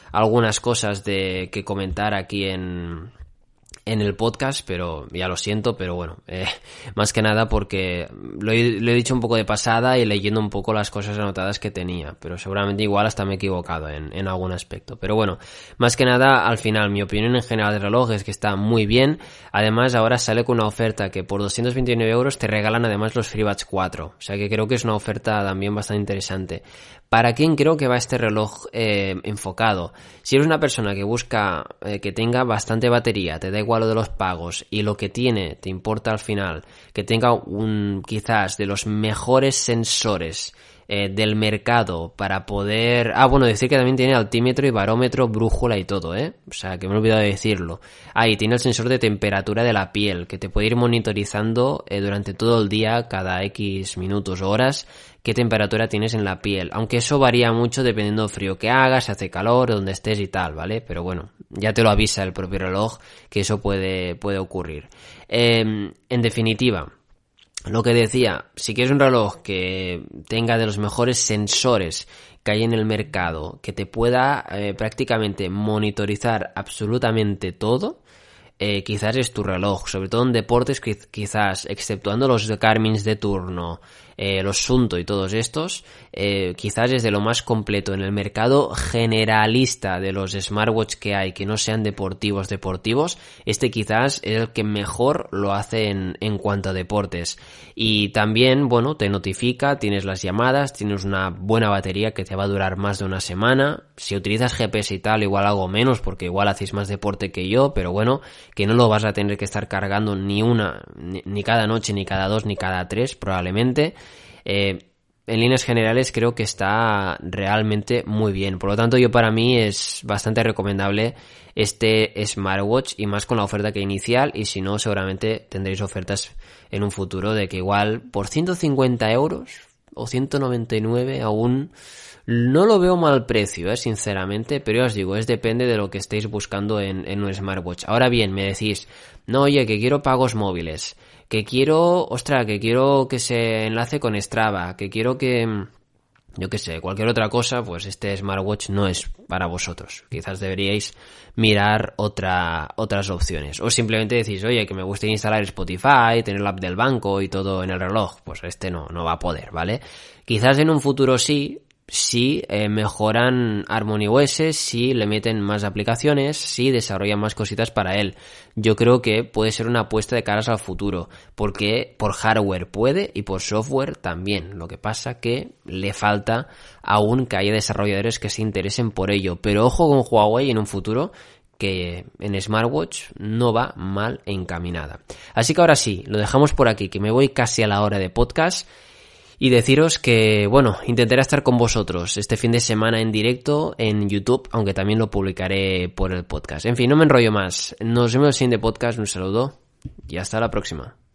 algunas cosas de que comentar aquí en... en el podcast, pero ya lo siento, pero bueno, eh, más que nada porque lo he, lo he dicho un poco de pasada y leyendo un poco las cosas anotadas que tenía, pero seguramente igual hasta me he equivocado en, en algún aspecto. Pero bueno, más que nada, al final, mi opinión en general del reloj es que está muy bien. Además, ahora sale con una oferta que por doscientos veintinueve euros te regalan además los FreeBuds cuatro, o sea que creo que es una oferta también bastante interesante. ¿Para quién creo que va este reloj eh, enfocado? Si eres una persona que busca eh, que tenga bastante batería, te da igual lo de los pagos y lo que tiene te importa al final, que tenga un quizás de los mejores sensores eh, del mercado para poder... Ah, bueno, decir que también tiene altímetro y barómetro, brújula y todo, ¿eh? O sea, que me he olvidado de decirlo. Ah, y tiene el sensor de temperatura de la piel, que te puede ir monitorizando eh, durante todo el día, cada X minutos o horas, qué temperatura tienes en la piel, aunque eso varía mucho dependiendo del frío que hagas, si hace calor, donde estés y tal, ¿vale? Pero bueno, ya te lo avisa el propio reloj que eso puede, puede ocurrir. Eh, en definitiva, lo que decía, si quieres un reloj que tenga de los mejores sensores que hay en el mercado, que te pueda eh, prácticamente monitorizar absolutamente todo, Eh, quizás es tu reloj, sobre todo en deportes, quizás, exceptuando los Garmin de turno, eh, los Sunto y todos estos, eh, quizás es de lo más completo en el mercado generalista de los smartwatch que hay, que no sean deportivos deportivos. Este quizás es el que mejor lo hace en, en cuanto a deportes. Y también, bueno, te notifica, tienes las llamadas, tienes una buena batería que te va a durar más de una semana. Si utilizas G P S y tal, igual algo menos, porque igual hacéis más deporte que yo, pero bueno, que no lo vas a tener que estar cargando ni una, ni, ni cada noche, ni cada dos, ni cada tres, probablemente. Eh, en líneas generales creo que está realmente muy bien. Por lo tanto, yo para mí es bastante recomendable este smartwatch, y más con la oferta que inicial, y si no, seguramente tendréis ofertas en un futuro de que igual por ciento cincuenta euros o ciento noventa y nueve aún... No lo veo mal precio, eh, sinceramente, pero ya os digo, es depende de lo que estéis buscando en, en un smartwatch. Ahora bien, me decís, no, oye, que quiero pagos móviles, que quiero, ostras, que quiero que se enlace con Strava, que quiero que, yo qué sé, cualquier otra cosa, pues este smartwatch no es para vosotros. Quizás deberíais mirar otra, otras opciones. O simplemente decís, oye, que me gusta instalar Spotify, tener la app del banco y todo en el reloj. Pues este no, no va a poder, ¿vale? Quizás en un futuro sí, si eh, mejoran HarmonyOS, si le meten más aplicaciones, si desarrollan más cositas para él. Yo creo que puede ser una apuesta de caras al futuro, porque por hardware puede y por software también. Lo que pasa que le falta aún que haya desarrolladores que se interesen por ello. Pero ojo con Huawei en un futuro, que en smartwatch no va mal encaminada. Así que ahora sí, lo dejamos por aquí, que me voy casi a la hora de podcast. Y deciros que, bueno, intentaré estar con vosotros este fin de semana en directo en YouTube, aunque también lo publicaré por el podcast. En fin, no me enrollo más. Nos vemos en el siguiente podcast. Un saludo y hasta la próxima.